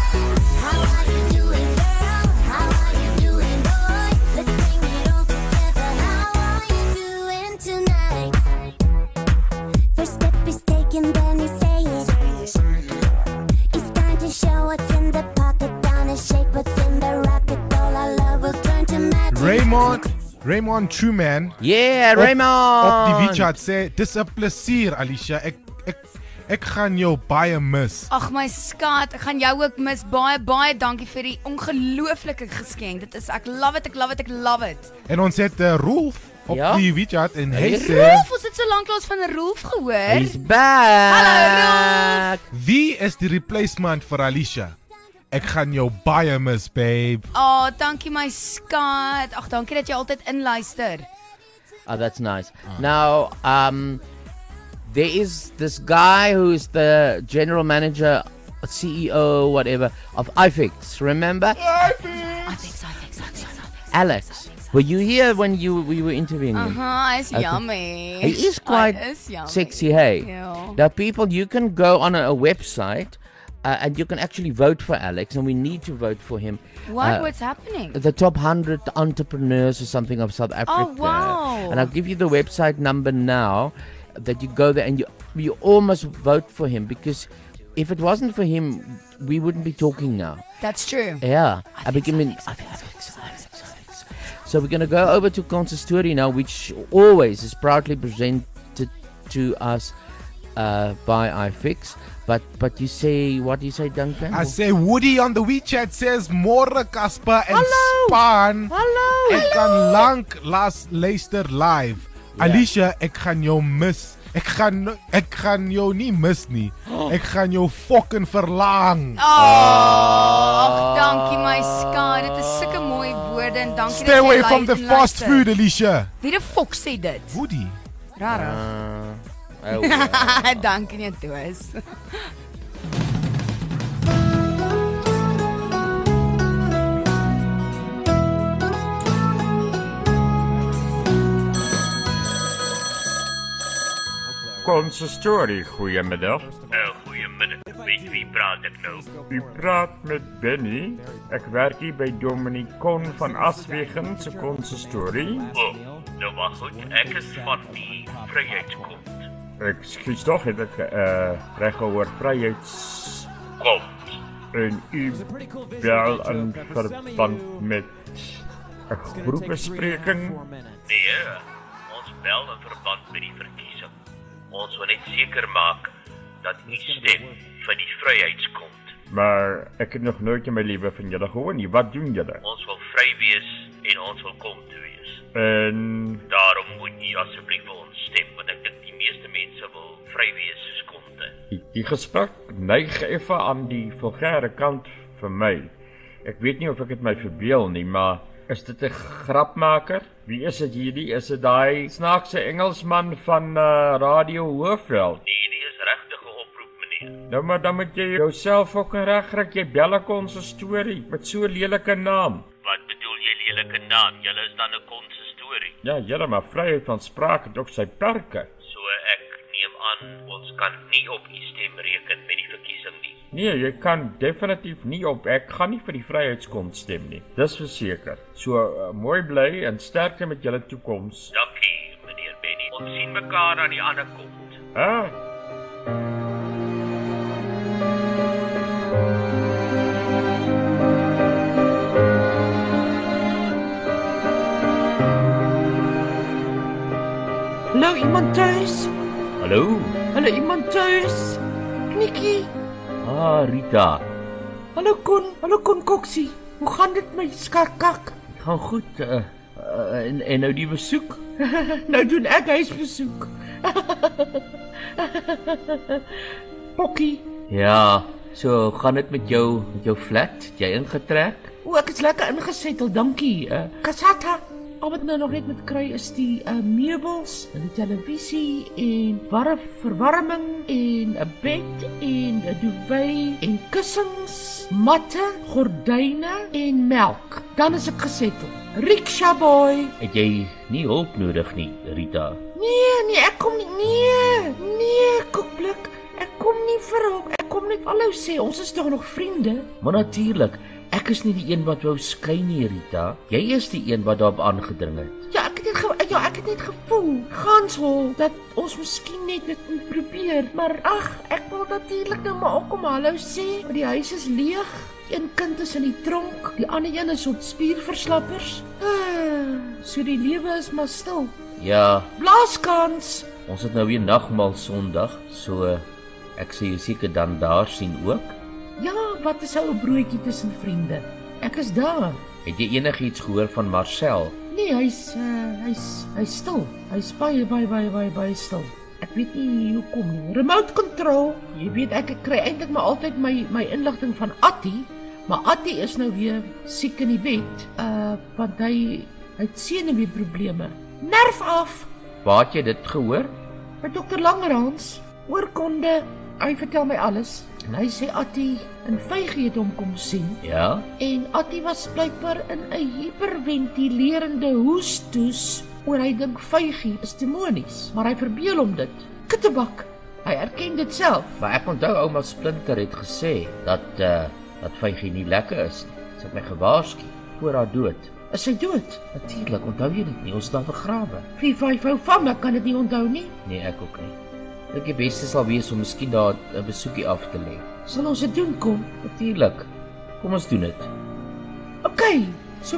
Raymond Truman. Yeah, Raymond. Op die WeChat sê dis 'n plesier, Alicia. Ek gaan jou baie mis. Ag my skat, ek gaan jou ook mis. Baie dankie vir die ongelooflike geskenk. Dit is ek love it. En ons het Rolf op Ja? die WeChat en hy Hey, sê Rolf, ons het so lank lank van Rolf gehoor. He's back. Hallo, wie is die replacement vir Alicia? Ek gaan jou baie mis, babe. Oh, dankie my skat. Ag, dankie dat jy altyd inluister. Oh, that's nice. Now, there is this guy who is the general manager, CEO, whatever, of iFix. Remember? iFix. Alex. Were you here when we were interviewing him? It's yummy. He is quite yummy. sexy, hey? Yeah. Now, people, you can go on a website and you can actually vote for Alex, and we need to vote for him. What's happening? The top 100 entrepreneurs or something of South Africa. Oh, wow. And I'll give you the website number now that you go there and you almost vote for him because if it wasn't for him, we wouldn't be talking now. That's true. Yeah. I mean, so we're going to go over to Consistory now, which always is proudly presented to us by iFix. But you say, what do you say, Duncan? I say Woody on the WeChat says More Casper en Span. Hallo. Ek kan lank luister live. Alicia, ek gaan jou mis. Ek gaan jou nie mis nie. Ek gaan jou fucking verlang. Dankie my skat. Dit is sulke mooi woorde en dankie Stay away from the fast food, Alicia. Wie die fok sê dit? Woody. Rarig. Dankie net Toos. Consistory, goeiemiddag. Goeiemiddag. Met wie praat ek nou? U praat met Benny. Ek werk hier by Dominic Kon van Aswegen se Consistory. Nou maar goed, ek is van die Vryheidskom. Ekskuus tog, het ek reg gehoor Vryheidskom. En u bel in verband met 'n groepbespreking? Nee, ons bel in verband met die verkiesing. Ons wil net seker maak dat u stem vir die Vryheidskom. Maar ek het nog nooit in my lewe van julle gehoor nie. Wat doen julle? Ons wil vry wees en ons wil kom te wees. En daarom moet u asseblief vir ons stem, want ek dink die meeste mense wil vry wees soos kom te. Die gesprek neig effe aan die vulgêre kant vir my. Ek weet nie of ek dit my verbeel nie, maar is dit 'n grapmaker? Wie is dit hierdie? Is dit daai snaakse Engelsman van Radio Hoofveld? Nee, die is regtig 'n oproep, meneer. Nou maar dan moet jy jouself ook regkry. Jy bel 'n Consistory met so 'n lelike naam. Wat bedoel jy lelike naam? Julle is dan 'n Consistory. Ja, julle maar vryheid van spraak het ook sy perke. So ek neem aan ons kan nie op u stem reken met die verkiesing nie. Nee, jy kan definitief nie op. Ek gaan nie vir die Vryheidskom stem nie. Dis verseker. So mooi bly en sterkte met julle toekoms. Dankie, meneer Benny. Ons sien mekaar aan die ander kant. Hallo, iemand thuis? Hallo? Hallo, iemand thuis? Knikkie? Rita. Hallo Kon Koksie. Hoe gaan dit my skarkak? Gaan goed. En nou die besoek? Nou doen ek huisbesoek. Pokkie. Ja, so gaan dit met jou flat? Het jy ingetrek? O, ek is lekker ingesettel, dankie. Kasata. Al wat nou nog net moet kry is die meubels en die televisie en verwarming en 'n bed en 'n duvet en kussings, matte, gordyne en melk. Dan is ek gesettel. Riksha boy. Het jy nie hulp nodig nie, Rita? Nee, ek kom nie. Nee, koekblik. Ek kom nie vir hulp. Ek kom net hallo sê, ons is tog nog vriende. Maar natuurlik. Ek is nie die een wat wou skei nie, Rita. Jy is die een wat daarop aangedring het. Ja, ek het net gevoel, ganshol, dat ons miskien net dit moet probeer. Maar ek wil natuurlik nou maar ook kom hallo sê, want die huis is leeg. Een kind is in die tronk, die ander een is op spierverslappers. So die lewe is maar stil. Ja. Blaaskans. Ons het nou weer nagmaal Sondag, so ek sê jy seker dan daar sien ook. Ja, wat is ou broodjie tussen vriende? Ek is daar. Het jy enigiets gehoor van Marcel? Nee, hy's stil. Hy's baie stil. Ek weet nie hoekom nie. Remote control. Jy weet ek kry eintlik maar altyd my inligting van Attie, maar Attie is nou weer siek in die bed. Want hy het senuweeprobleme. Nerf af. Waar het jy dit gehoor? By Dr. Langerhans. Oorkonde. Hy vertel my alles. En hy sê Attie en Vygie het hom kom sien. Ja. En Attie was blykbaar in 'n hiperventilerende hoestoes oor hy dink Vygie is demonies, maar hy verbeel hom dit. Kittebak. Hy erken dit self. Maar ek onthou ouma Splinter het gesê dat Vygie nie lekker is nie. Sy het my gewaarsku voor haar dood. Is sy dood? Natuurlik, onthou jy dit nie? Ons het haar begrawe. 4-5 ou van my kan dit nie onthou nie. Nee, ek ook nie. Dink die beste sal wees om miskien daar 'n besoekie af te lê. Sal ons dit doen, Kon? Natuurlik. Kom ons doen dit. Okay.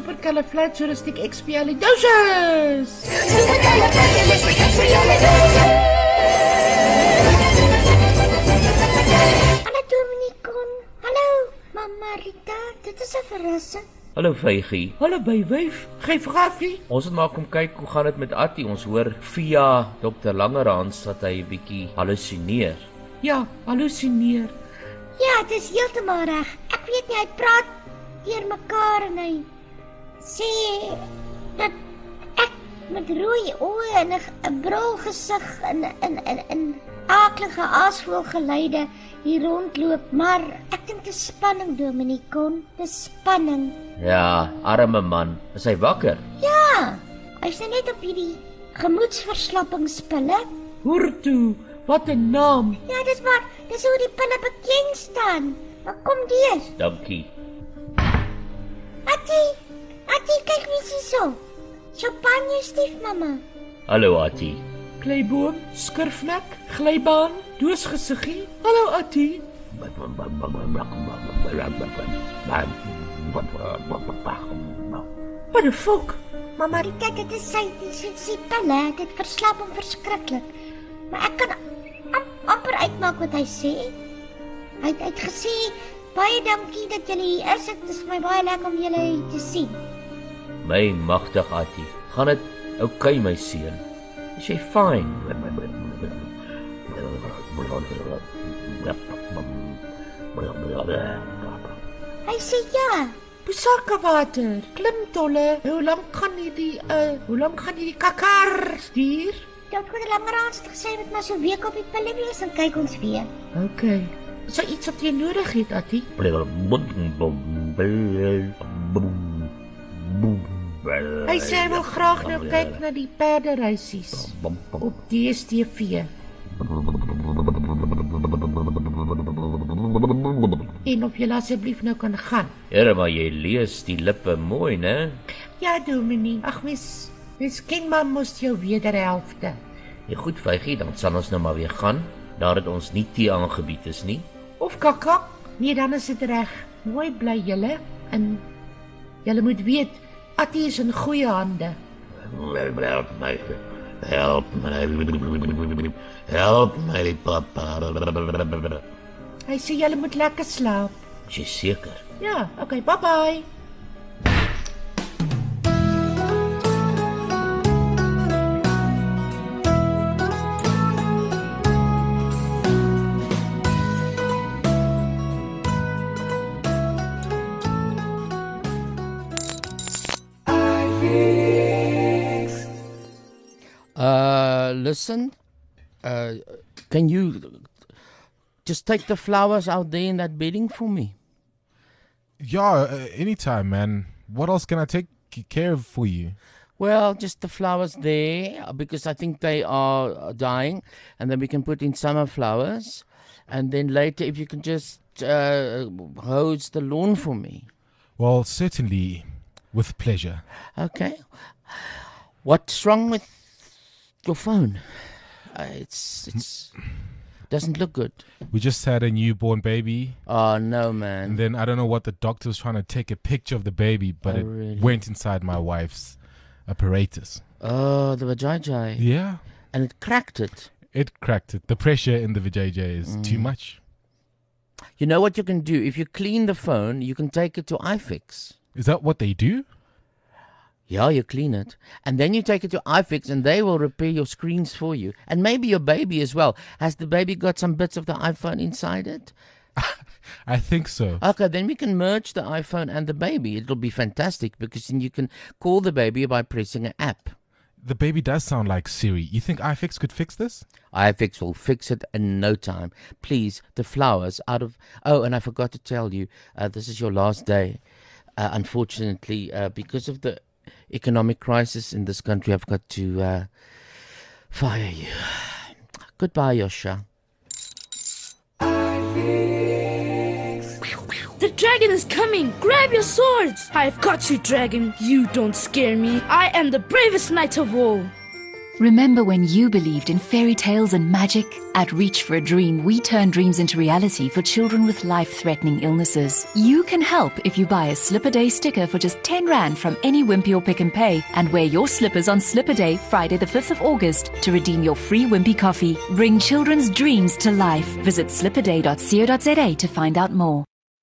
Supercalifragilisticexpialidocious. Hallo Dominic Kon. Hallo Mama Rita. Dit is 'n verrassing. Hallo Vygie. Hallo bywyf. Geef gaffie. Ons het maar kom kyk hoe gaan dit met Attie. Ons hoor via Dr. Langerhans dat hy 'n bietjie hallusineer. Ja, hallusineer. Ja, dit is heeltemal reg. Ek weet nie, hy praat deur mekaar en hy sê dat ek met rooi oë en 'n brul gesig en aaklige aasvoelgeluide hier rondloop, maar ek dink dit is spanning, Dominic Kon. Dis spanning. Ja, arme man. Is hy wakker? Ja, hy's net op hierdie gemoedsverslappingspille. Hoor toe, wat 'n naam. Ja, dis hoe die pille bekend staan. Maar kom deur. Dankie. Attie, kyk wie is hierso. Champagne stiefmamma. Hallo Attie. Kleiboom, skurfnek, glybaan, doosgesiggie. Hallo Attie. Wat 'n fok. Mamma Rita, dit is sy pille. Dit verslap hom verskriklik. Maar ek kan amper uitmaak wat hy sê. Hy het gesê, baie dankie dat julle hier is. Dit is vir my baie lekker om julle hier te sien. My magtig Attie. Gaan dit oukei my seun? Is jy fyn? Hy sê ja. Pusaka water, klimtolle. Hoe lank gaan hierdie kakar stuur? Dokter Langerhans het gesê dit maar so 'n week op die pille wees en kyk ons weer. Okay. Is daar iets wat jy nodig het, Attie? Hy sê hy wil graag nou kyk na die perdereisies op DStv. En of jy asseblief nou kan gaan. Here, maar jy lees die lippe mooi, né? Ja, Dominie. Ag mens ken maar mos jou wederhelfte. Ja, goed, Vygie, dan sal ons nou maar weer gaan. Daar het ons nie tee aangebied is nie. Of kakak? Nee, dan is dit reg. Mooi bly julle en julle moet weet Attie is in goeie hande. Help my papa. Hy sê julle moet lekker slaap. Is jy seker? Ja, okay, bye-bye. Listen, can you just take the flowers out there in that bedding for me? Yeah, anytime, man. What else can I take care of for you? Well, just the flowers there, because I think they are dying, and then we can put in summer flowers, and then later if you can just hose the lawn for me. Well, certainly, with pleasure. Okay. What's wrong with your phone? It's doesn't look good. We just had a newborn baby. Oh no, man. And then I don't know what the doctor was trying to take a picture of the baby, but it really? went inside my wife's apparatus. Oh, the vajayjay. Yeah. And it cracked it. It cracked it. The pressure in the vajayjay is too much. You know what you can do? If you clean the phone, you can take it to iFix. Is that what they do? Yeah, you clean it. And then you take it to iFix and they will repair your screens for you. And maybe your baby as well. Has the baby got some bits of the iPhone inside it? I think so. Okay, then we can merge the iPhone and the baby. It'll be fantastic because then you can call the baby by pressing an app. The baby does sound like Siri. You think iFix could fix this? iFix will fix it in no time. Please, the flowers out of... Oh, and I forgot to tell you, this is your last day. Unfortunately, because of the economic crisis in this country, I've got to fire you. Goodbye, Yosha. The dragon is coming! Grab your swords! I've got you, dragon. You don't scare me. I am the bravest knight of all. Remember when you believed in fairy tales and magic? At Reach for a Dream, we turn dreams into reality for children with life-threatening illnesses. You can help if you buy a Slipper Day sticker for just 10 Rand from any Wimpy or Pick and Pay and wear your slippers on Slipper Day, Friday the 5th of August, to redeem your free Wimpy coffee. Bring children's dreams to life. Visit slipperday.co.za to find out more.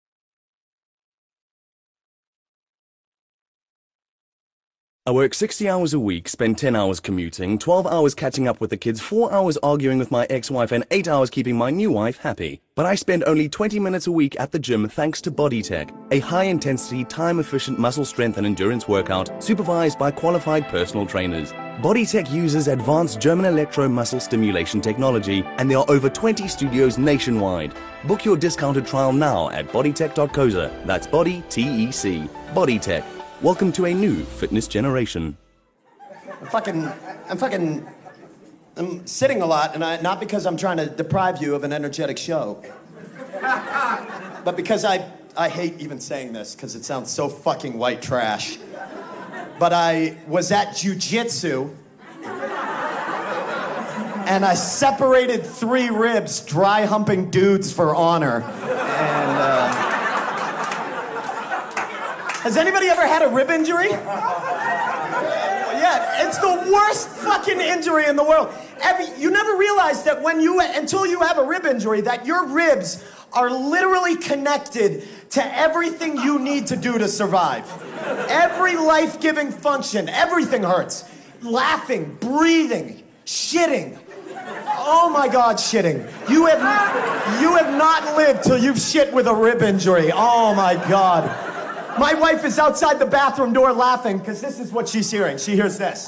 I work 60 hours a week, spend 10 hours commuting, 12 hours catching up with the kids, 4 hours arguing with my ex-wife, and 8 hours keeping my new wife happy. But I spend only 20 minutes a week at the gym thanks to BodyTech, a high-intensity, time-efficient muscle strength and endurance workout supervised by qualified personal trainers. BodyTech uses advanced German electro-muscle stimulation technology, and there are over 20 studios nationwide. Book your discounted trial now at bodytech.co.za. That's body, T-E-C. BodyTech. Welcome to a new fitness generation. I'm sitting a lot, and not because I'm trying to deprive you of an energetic show, but because I hate even saying this because it sounds so fucking white trash. But I was at jiu-jitsu, and I separated 3 ribs dry humping dudes for honor. And has anybody ever had a rib injury? Yeah, it's the worst fucking injury in the world. You never realize that until you have a rib injury, that your ribs are literally connected to everything you need to do to survive. Every life-giving function, everything hurts. Laughing, breathing, shitting. Oh my God, shitting. You have not lived till you've shit with a rib injury. Oh my God. My wife is outside the bathroom door laughing because this is what she's hearing. She hears this.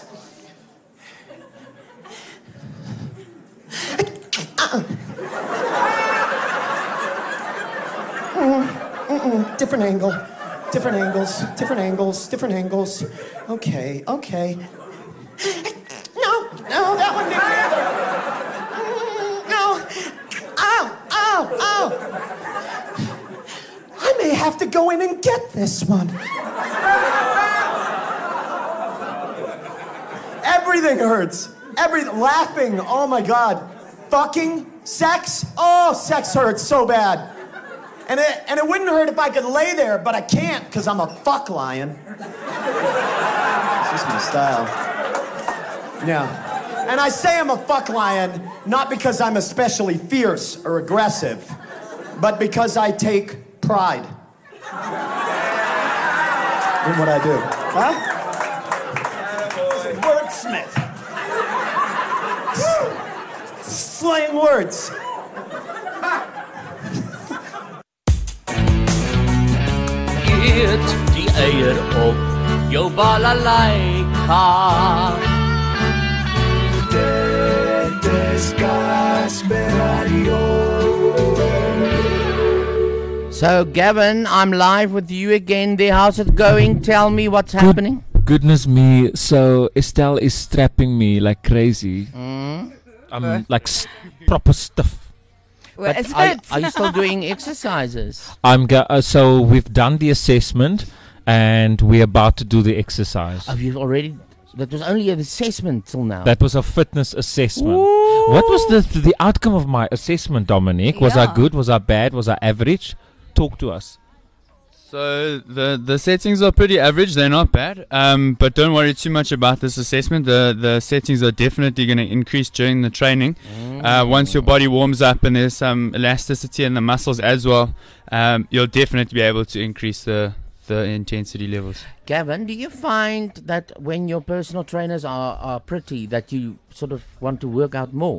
Different angle. Different angles. Different angles. Different angles. Okay. Okay. No, that one didn't either. No. Ow, ow, ow. I may have to go in and get this one. Everything hurts. Laughing, oh my God. Fucking, sex, oh, sex hurts so bad. And it wouldn't hurt if I could lay there, but I can't because I'm a fuck lion. It's just my style. Yeah. And I say I'm a fuck lion not because I'm especially fierce or aggressive, but because I take pride in what I do. Huh? Wordsmith. Slaying words. Eet die eier op jou balalaika. Dit is Casper Radio. So, Gavin, I'm live with you again there. How's it going? Tell me what's happening. Goodness me. So, Estelle is strapping me like crazy. I'm like proper stiff. But are you still doing exercises? So, we've done the assessment and we're about to do the exercise. Have you already? That was only an assessment till now. That was a fitness assessment. Ooh. What was the outcome of my assessment, Dominic? Was I good? Was I bad? Was I average? Talk to us. So the settings are pretty average. They're not bad. But don't worry too much about this assessment. The settings are definitely going to increase during the training. Once your body warms up and there's some elasticity in the muscles as well, you'll definitely be able to increase the intensity levels. Gavin, do you find that when your personal trainers are pretty, that you sort of want to work out more?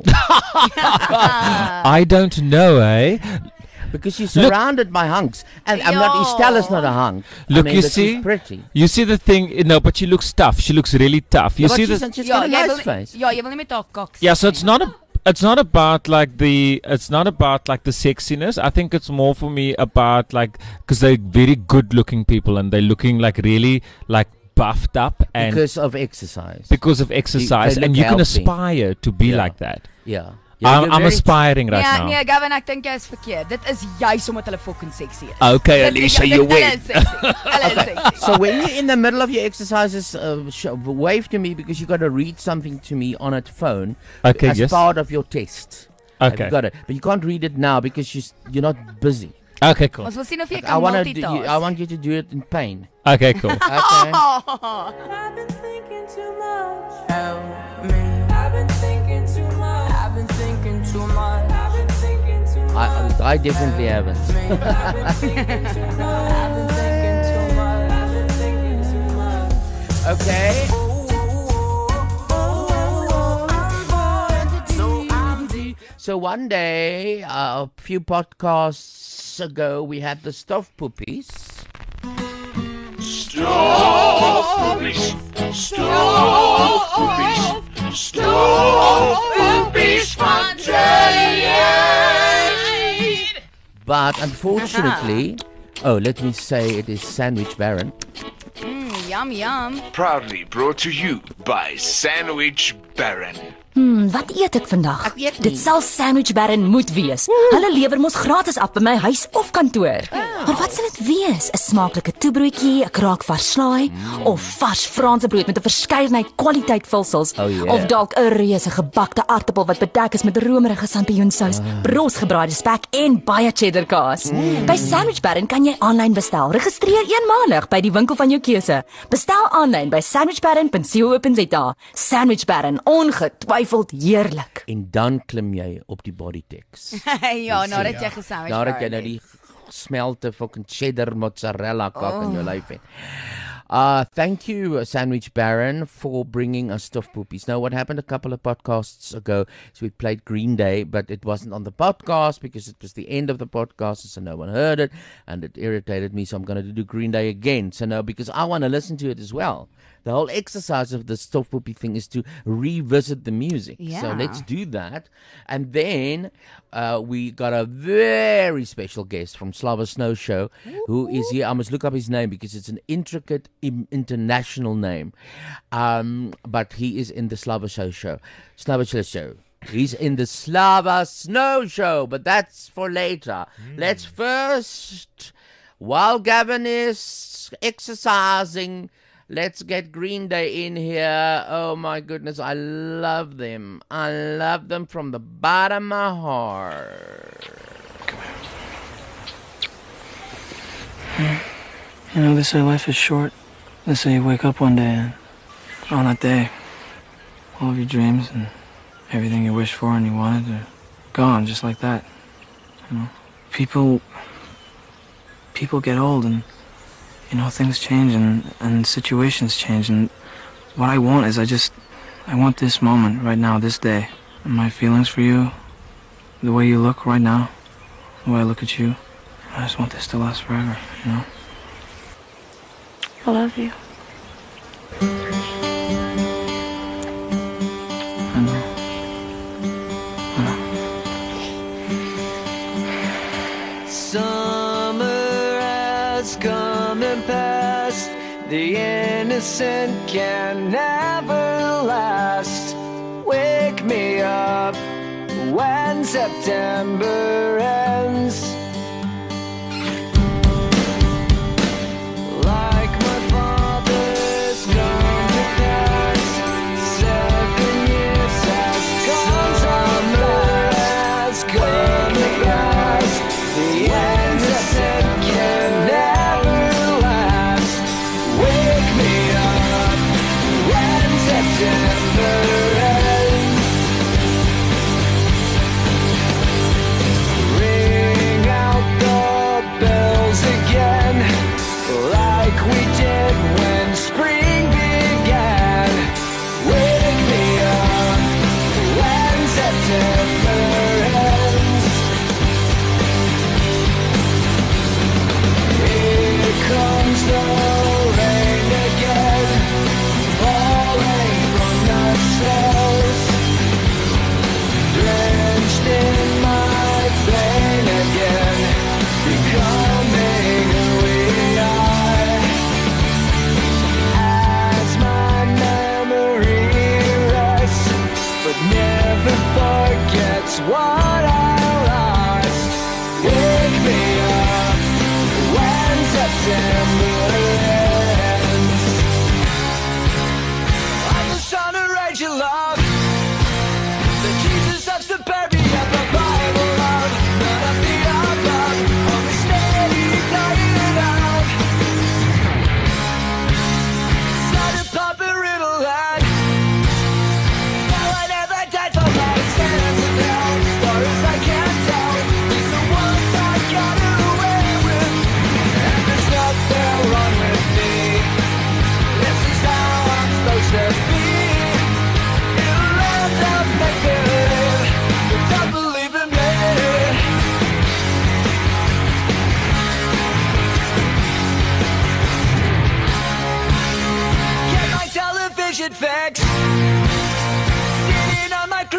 I don't know, eh? Because you're surrounded by hunks, and Estella's not a hunk. Look, I mean, you see, she's pretty. You see the thing, no, but she looks tough. She looks really tough. You see she's got a nice face. Ja, jy wil nie met haar kaks. Yeah, so it's not about like the sexiness. I think it's more for me about like because they're very good looking people and they're looking like really like buffed up and because of exercise. And you can aspire to be like that. Yeah. I'm aspiring right now. Nee, Gavin, ek dink jy is verkeerd. Dit is juist omdat hulle fucking sexy is. Okay, Alicia, you win. Hulle is sexy. So when you're in the middle of your exercises, wave to me because you got to read something to me on a phone as part of your test. Okay. You got it, but you can't read it now because you're not busy. Okay, cool. Ons wil sien of jy I kan multitask. I want you to do it in pain. Okay, cool. Okay. I've been thinking too much. Help me. I've been thinking too much. I've been thinking too much. I've been thinking too much. I definitely haven't. I've been thinking too much. I've been thinking too much. I've been thinking too much. Okay. So one day, a few podcasts ago, we had the stuffed poopies. Stuffed poopies. Stuffed poopies. Stuffed poopies van Jade. But unfortunately, let me say it is Sandwich Baron. Yum, yum. Proudly brought to you by Sandwich Baron. Wat eet ek vandag? Ek weet nie. Dit sal Sandwich Baron moet wees. Hulle lewer mos gratis af by my huis of kantoor. Maar wat sal dit wees? 'n Smaaklike toebroodjie, 'n kraak vars slaai of vars Franse brood met 'n verskeidenheid kwaliteit vulsels of dalk 'n reuse gebakte aartappel wat bedek is met romerige sampioensous, brosgebraaide spek en baie cheddar kaas. By Sandwich Baron kan jy aanlyn bestel. Registreer eenmalig by die winkel van jou keuse. Bestel aanlyn by sandwichbaron.co.za. Sandwich Baron, ongetwyfeld heerlik. En dan klim jy op die Bodytex. Ja, nadat jy gesandwich Nadat jy nou die smelte fucking cheddar mozzarella kak in jou lyf het. Thank you, Sandwich Baron, for bringing us stuffed poopies. Now, what happened a couple of podcasts ago is we played Green Day, but it wasn't on the podcast because it was the end of the podcast, so no one heard it, and it irritated me, so I'm going to do Green Day again. So now, because I want to listen to it as well. The whole exercise of the stuffed poopy thing is to revisit the music. Yeah. So let's do that. And then we got a very special guest from Slava Snow Show who is here. I must look up his name because it's an intricate international name. But he is in the Slava Snow Show. Slava Snow Show. He's in the Slava Snow Show, but that's for later. Let's first, while Gavin is exercising, let's get Green Day in here. Oh my goodness, I love them. I love them from the bottom of my heart. You know, they say life is short. They say you wake up one day and on that day, all of your dreams and everything you wished for and you wanted are gone just like that. You know, people get old and you know, things change and situations change, and what I want is I want this moment right now, this day, and my feelings for you, the way you look right now, the way I look at you, I just want this to last forever, you know? I love you. I know. Summer has come and passed. The innocent can never last. Wake me up when September ends. Like my father's come to pass. 7 years has gone so fast. Come to pass. The innocent can never last. Wake me up when September ends.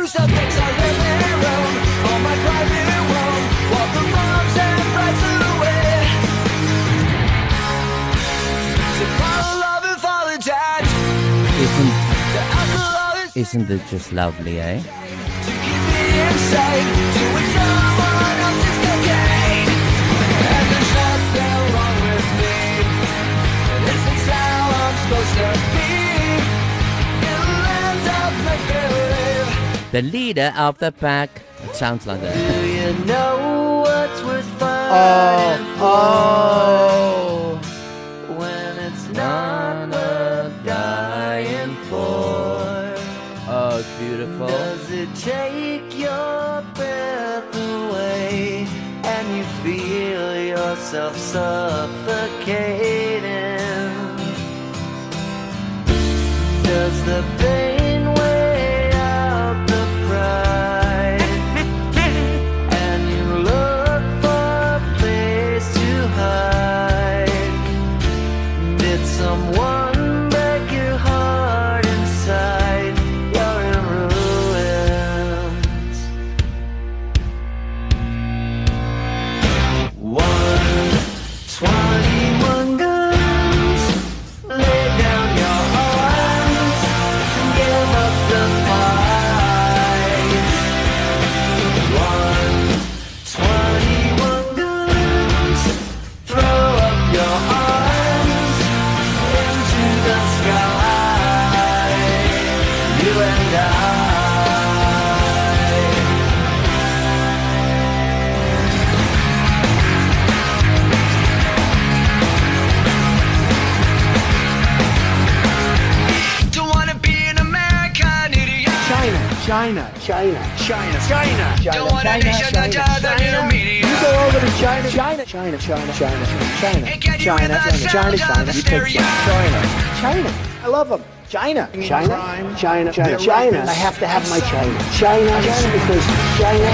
so things are living room on my private room, while the moms and friends away. To follow love and follow dad. Isn't it just lovely, eh? Inside, doing someone else's cocaine. And there's nothing wrong with me. This is how I'm supposed to be. In the land of make-believe. The leader of the pack. It sounds like that. Do you know what's worth fighting for? When it's not worth dying for. Oh, it's beautiful. Does it take your breath away and you feel yourself suffocating? Does the pain weigh out the pride and you look for a place to hide? Did someone break your heart inside? You're in ruins. 121 guns. Lay down your arms and give up the fight. 121 guns. Throw up your arms into the sky. You and I. Don't wanna be an American idiot. China. Don't wanna nation under the new media. You go over to China. China. You take China. I love them. China. I have to have my China. China because China.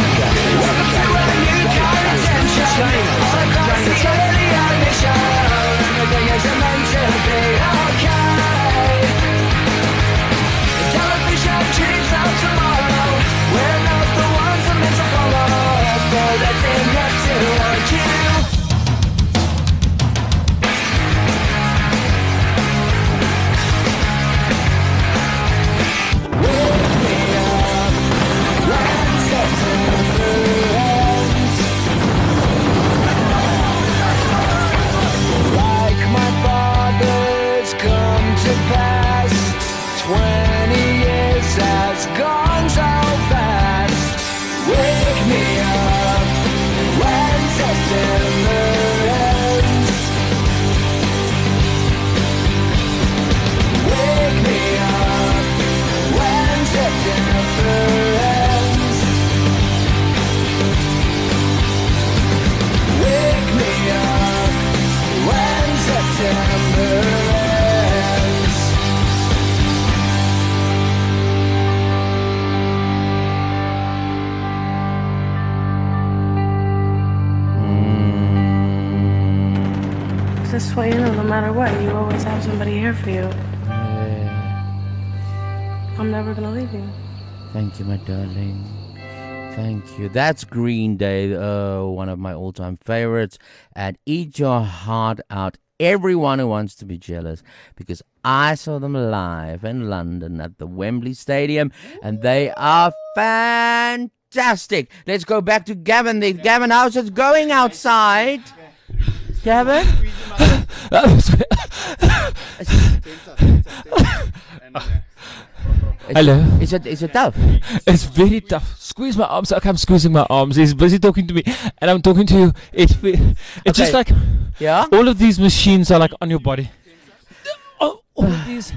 Like my father's come to pass, 20 years has gone so fast. Wake me up when September ends. Wake me up when September ends. Wake me up when September ends. This way, no matter what, you always have somebody here for you. I'm never gonna leave you. Thank you, my darling. Thank you. That's Green Day, one of my all-time favorites. And Eat Your Heart Out. Everyone who wants to be jealous, because I saw them live in London at the Wembley Stadium, and they are fantastic. Let's go back to Gavin. Gavin, how's it going outside? Gavin? Hello. Is it tough? It's very tough. Squeeze my arms. Okay, I'm squeezing my arms. He's busy talking to me, and I'm talking to you. It's just like, yeah. All of these machines are like on your body. Oh, all of these.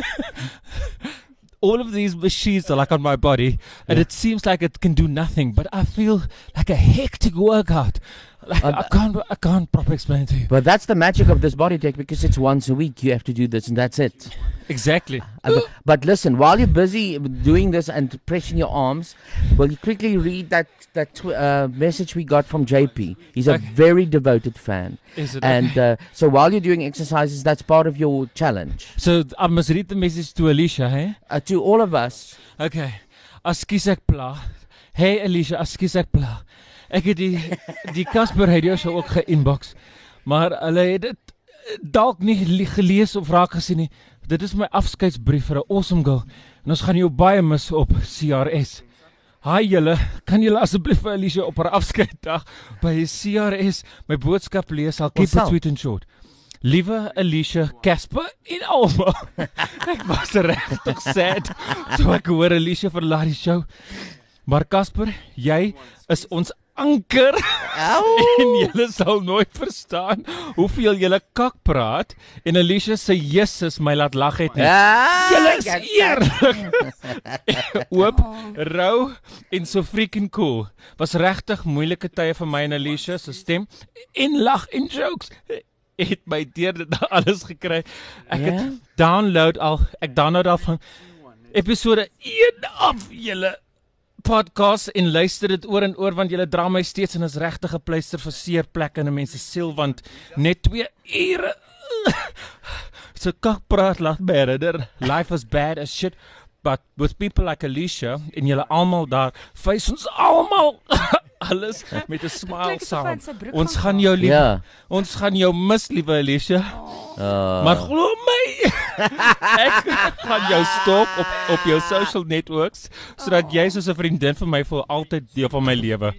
All of these machines are like on my body, and it seems like it can do nothing. But I feel like a hectic workout. Like I can't properly explain it to you. But that's the magic of this body tech, because it's once a week. You have to do this, and that's it. Exactly. But listen, while you're busy doing this and pressing your arms, will you quickly read that message we got from JP? He's a very devoted fan. Is it? And so while you're doing exercises, that's part of your challenge. So I must read the message to Alicia, hey? To all of us. Okay. Ekskuus ek pla. Hey Alicia, ekskuus ek pla. Ek het die Casper Radio show ook ge-inbox. Maar hulle het dit dalk nie gelees of raak gesien nie. Dit is my afskeidsbrief vir 'n awesome girl. En ons gaan jou baie mis op CRS. Hi julle, kan julle asseblief vir Alicia op haar afskeiddag by CRS my boodskap lees? I'll keep it sweet and short. Liewe Alicia, Casper en Alma. Ek was regtig sad toe ek hoor Alicia verlaat die show. Maar Casper, jy is ons anker. En julle sal nooit verstaan hoeveel julle kak praat en Alicia se Jesus my laat lag het nie. Julle is eerlik. Oop, rou en so freaking cool. Was regtig moeilike tye vir my en Alicia se stem en lag en jokes. Het my deur dit alles gekry. Ek het download al van episode 1 af julle podcast en luister dit oor en oor want julle dra my steeds en is regtig 'n pleister vir seer plekke in 'n mens se siel want net 2 ure so kak praat laat my herinner. Life is bad as shit, but with people like Alicia en julle almal daar face ons almal alles met 'n smile saam. Ons gaan jou lief. Ons gaan jou mis, liewe Alicia. Maar glo my, ek gaan jou stalk op jou social networks sodat jy soos 'n vriendin vir my vir altyd deel van my lewe.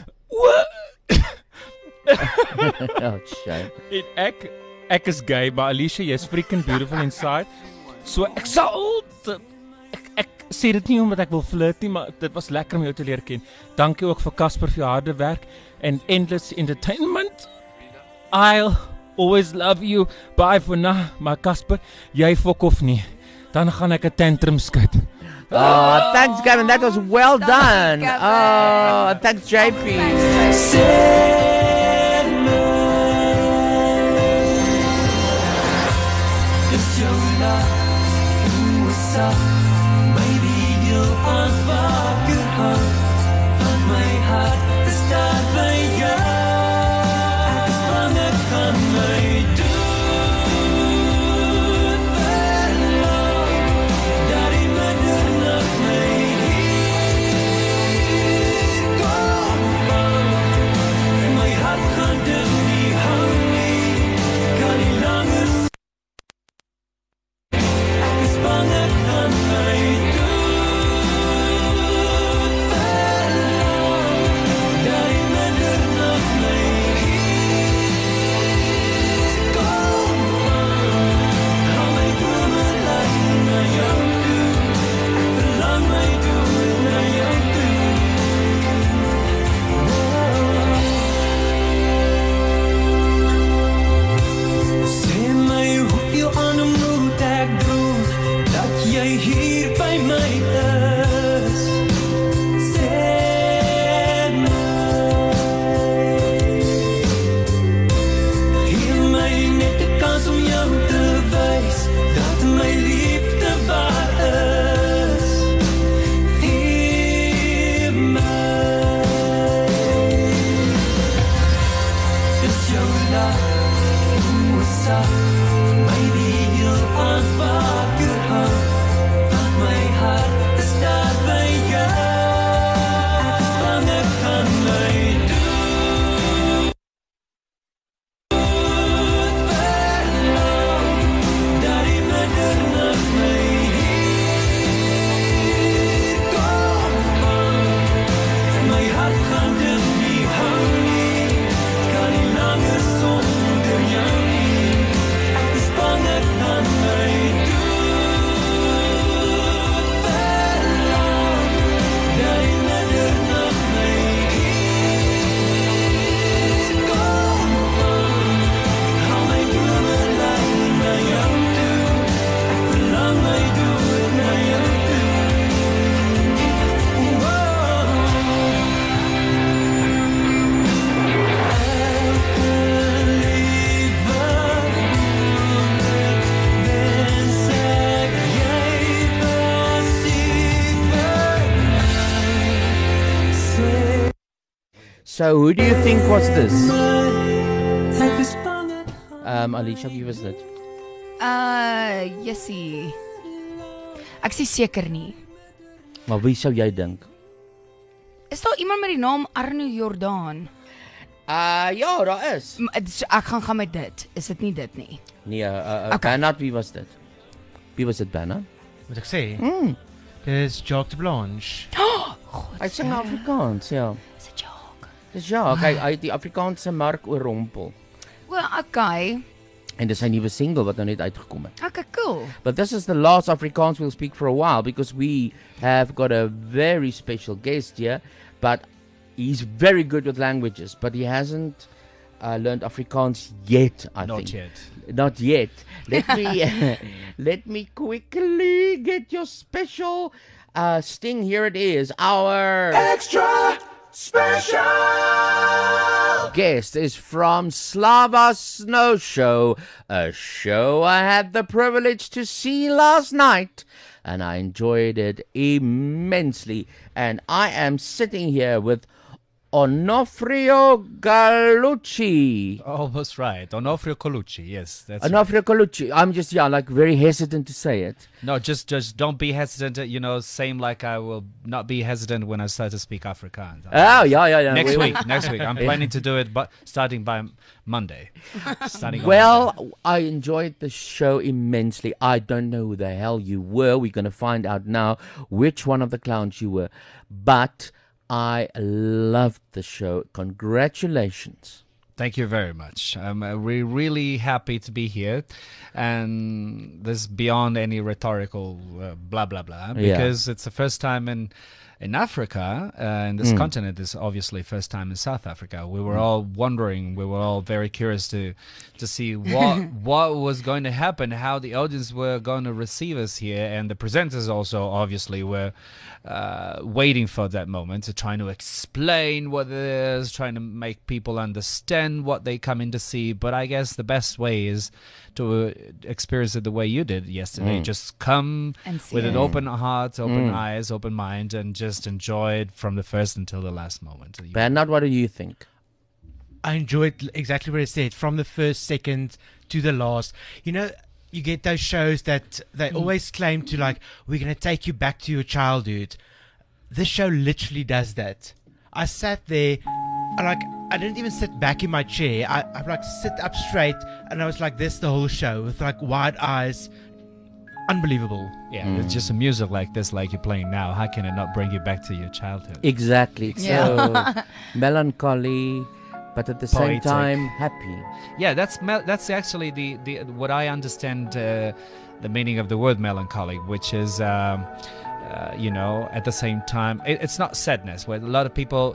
Ek is gay, maar Alicia, jy's freaking beautiful inside. So ek sal ek sê dit nie omdat ek wil flirt nie, maar dit was lekker om jou te leer ken. Dankie ook vir Casper vir jou harde werk en endless entertainment. I'll always love you. Bye for now. Maar Casper, jy fok of nie. Dan gaan ek 'n tantrum skud. Oh, thanks Gavin, that was well done. Oh, thanks JP. So who do you think was this? Alicia, wie was dit? Jessie. Ek sê seker nie. Maar wie sou jy dink? Is daar iemand met die naam Arno Jordaan? Ja, daar is. Ek gaan met dit. Is dit nie dit nie? Nee, Bernard, wie was dit? Wie was dit, Bernard? Moet ek sê? Dis Jacques de Blanche. Hy sing Afrikaans, ja. Dis Jacques. Hy het die Afrikaanse mark oorrompel. Well, okay. En dis sy nuwe single wat nou net uitgekom het. Okay, cool. But this is the last Afrikaans we'll speak for a while because we have got a very special guest here, but he's very good with languages, but he hasn't learned Afrikaans yet, I think. Not yet. Let me quickly get your special sting. Here it is. Our Extra Special guest is from Slava Snow Show, a show I had the privilege to see last night, and I enjoyed it immensely. And I am sitting here with Onofrio Gallucci. Almost right. Onofrio Colucci, yes. That's Onofrio Colucci. I'm just, very hesitant to say it. No, just don't be hesitant. Same like I will not be hesitant when I start to speak Afrikaans. Oh, yeah. Next week. I'm planning to do it, but starting by Monday. I enjoyed the show immensely. I don't know who the hell you were. We're going to find out now which one of the clowns you were. But I loved the show. Congratulations. Thank you very much. We're really happy to be here. And this is beyond any rhetorical blah, blah, blah. Because it's the first time in Africa, in this continent. Is obviously first time in South Africa. We were all wondering, we were all very curious to see what was going to happen, how the audience were going to receive us here, and the presenters also obviously were waiting for that moment, to trying to explain what it is, trying to make people understand what they come in to see. But I guess the best way is to experience it the way you did yesterday. Just come with an open heart, open eyes, open mind, and just enjoy it from the first until the last moment. Bernard, what do you think? I enjoyed exactly what I said, from the first second to the last. You get those shows that they always claim to, like, we're going to take you back to your childhood. This show literally does that. I sat there, and I didn't even sit back in my chair. I sit up straight, and I was like this the whole show, with wide eyes. Unbelievable. Yeah, it's just a music like this, like you're playing now. How can it not bring you back to your childhood? Exactly. So melancholy, but at the same time happy. Yeah, that's actually the what I understand the meaning of the word melancholy, which is at the same time it's not sadness. Where a lot of people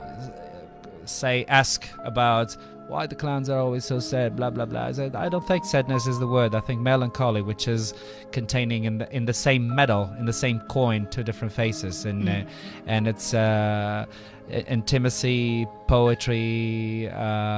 ask about why the clowns are always so sad, blah blah blah. I don't think sadness is the word. I think melancholy, which is containing in the same metal, in the same coin, two different faces, and it's intimacy, poetry,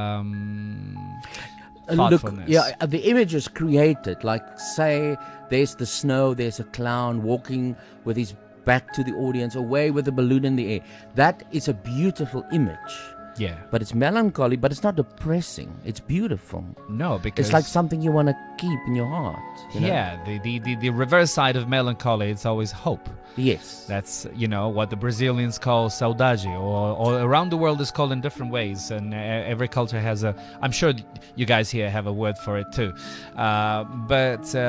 thoughtfulness. Look, the image is created. Like, say, there's the snow, there's a clown walking with his back to the audience, away with a balloon in the air. That is a beautiful image. Yeah. But it's melancholy, but it's not depressing. It's beautiful. No, because it's like something you want to keep in your heart. Yeah, the reverse side of melancholy, it's always hope. Yes. That's, what the Brazilians call saudade, or around the world is called in different ways, and every culture has I'm sure you guys here have a word for it too. But that's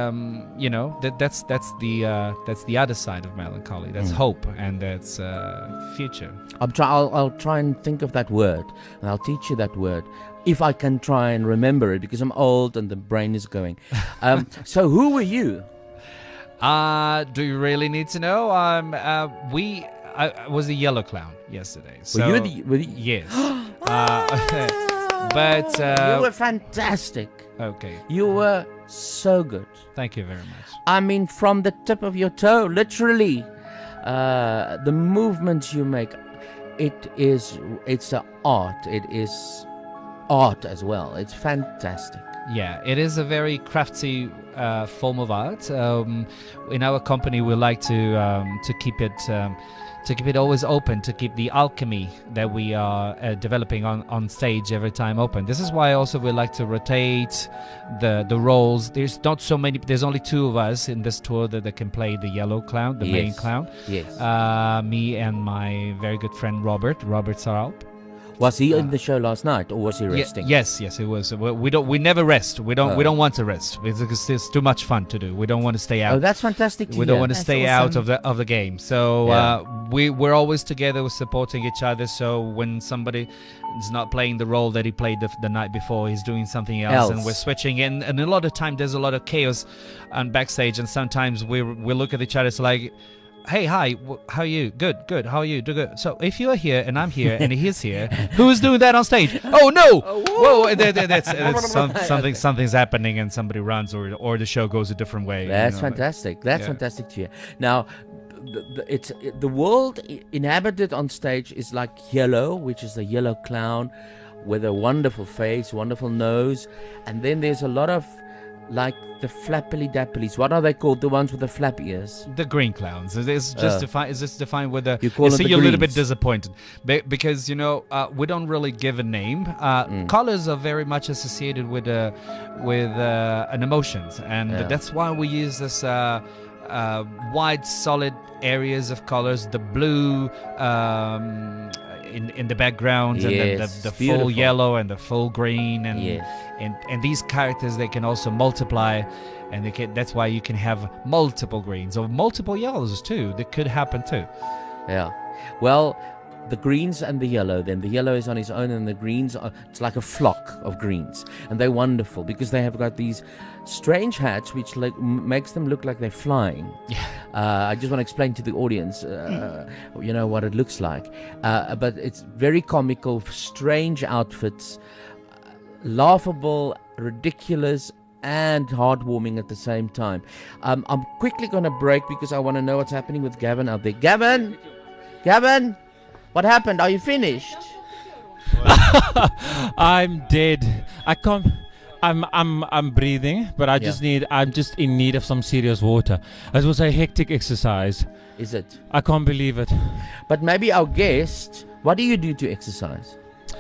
the other side of melancholy. That's hope, and that's future. I'll try and think of that word, and I'll teach you that word, if I can try and remember it, because I'm old and the brain is going. So who were you? Do you really need to know? I was the yellow clown yesterday. So, were you yes. But you were fantastic. Okay. You were so good. Thank you very much. I mean, from the tip of your toe, literally, the movements you make, it's an art. It is art as well. It's fantastic. Yeah, it is a very crafty form of art. In our company, we like to keep it always open, to keep the alchemy that we are developing on stage every time open. This is why also we like to rotate the roles. There's not so many. There's only 2 of us in this tour that can play the yellow clown, the main clown. Yes. Me and my very good friend Robert Saralp. Was he in the show last night, or was he resting? Yes, it was. We never rest. We don't want to rest because it's too much fun to do. We don't want to stay out. Oh, that's fantastic. We don't want to stay out of the game. So we're always together, we're supporting each other. So when somebody is not playing the role that he played the night before, he's doing something else. And we're switching in. And a lot of time there's a lot of chaos on backstage, and sometimes we look at each other. It's like, hey, hi, how are you? Good. How are you? Good. So if you're here and I'm here and he's here, who's doing that on stage? Oh no! Whoa! That's something's happening, and somebody runs, or the show goes a different way. That's fantastic. That's fantastic to hear. Now, the world inhabited on stage is like yellow, which is the yellow clown with a wonderful face, wonderful nose, and then there's a lot of like the flappily dapplies. What are they called? The ones with the flap ears? The green clowns. It's just defined with the. You call them you're a little bit greens. disappointed because we don't really give a name. Colors are very much associated with an emotions, and that's why we use this wide, solid areas of colors. The blue. In the background, and then the full yellow and the full green, and these characters, they can also multiply, and that's why you can have multiple greens or multiple yellows too. That could happen too. Yeah. Well, the greens and the yellow, then the yellow is on his own, and the greens it's like a flock of greens, and they're wonderful because they have got these strange hats which makes them look like they're flying. I just want to explain to the audience what it looks like, but it's very comical, strange outfits, laughable, ridiculous, and heartwarming at the same time. I'm quickly going to break because I want to know what's happening with Gavin out there. Gavin, what happened? Are you finished? I'm dead. I can't. I'm breathing, but I'm just in need of some serious water. It was a hectic exercise. Is it? I can't believe it. But maybe our guest, what do you do to exercise?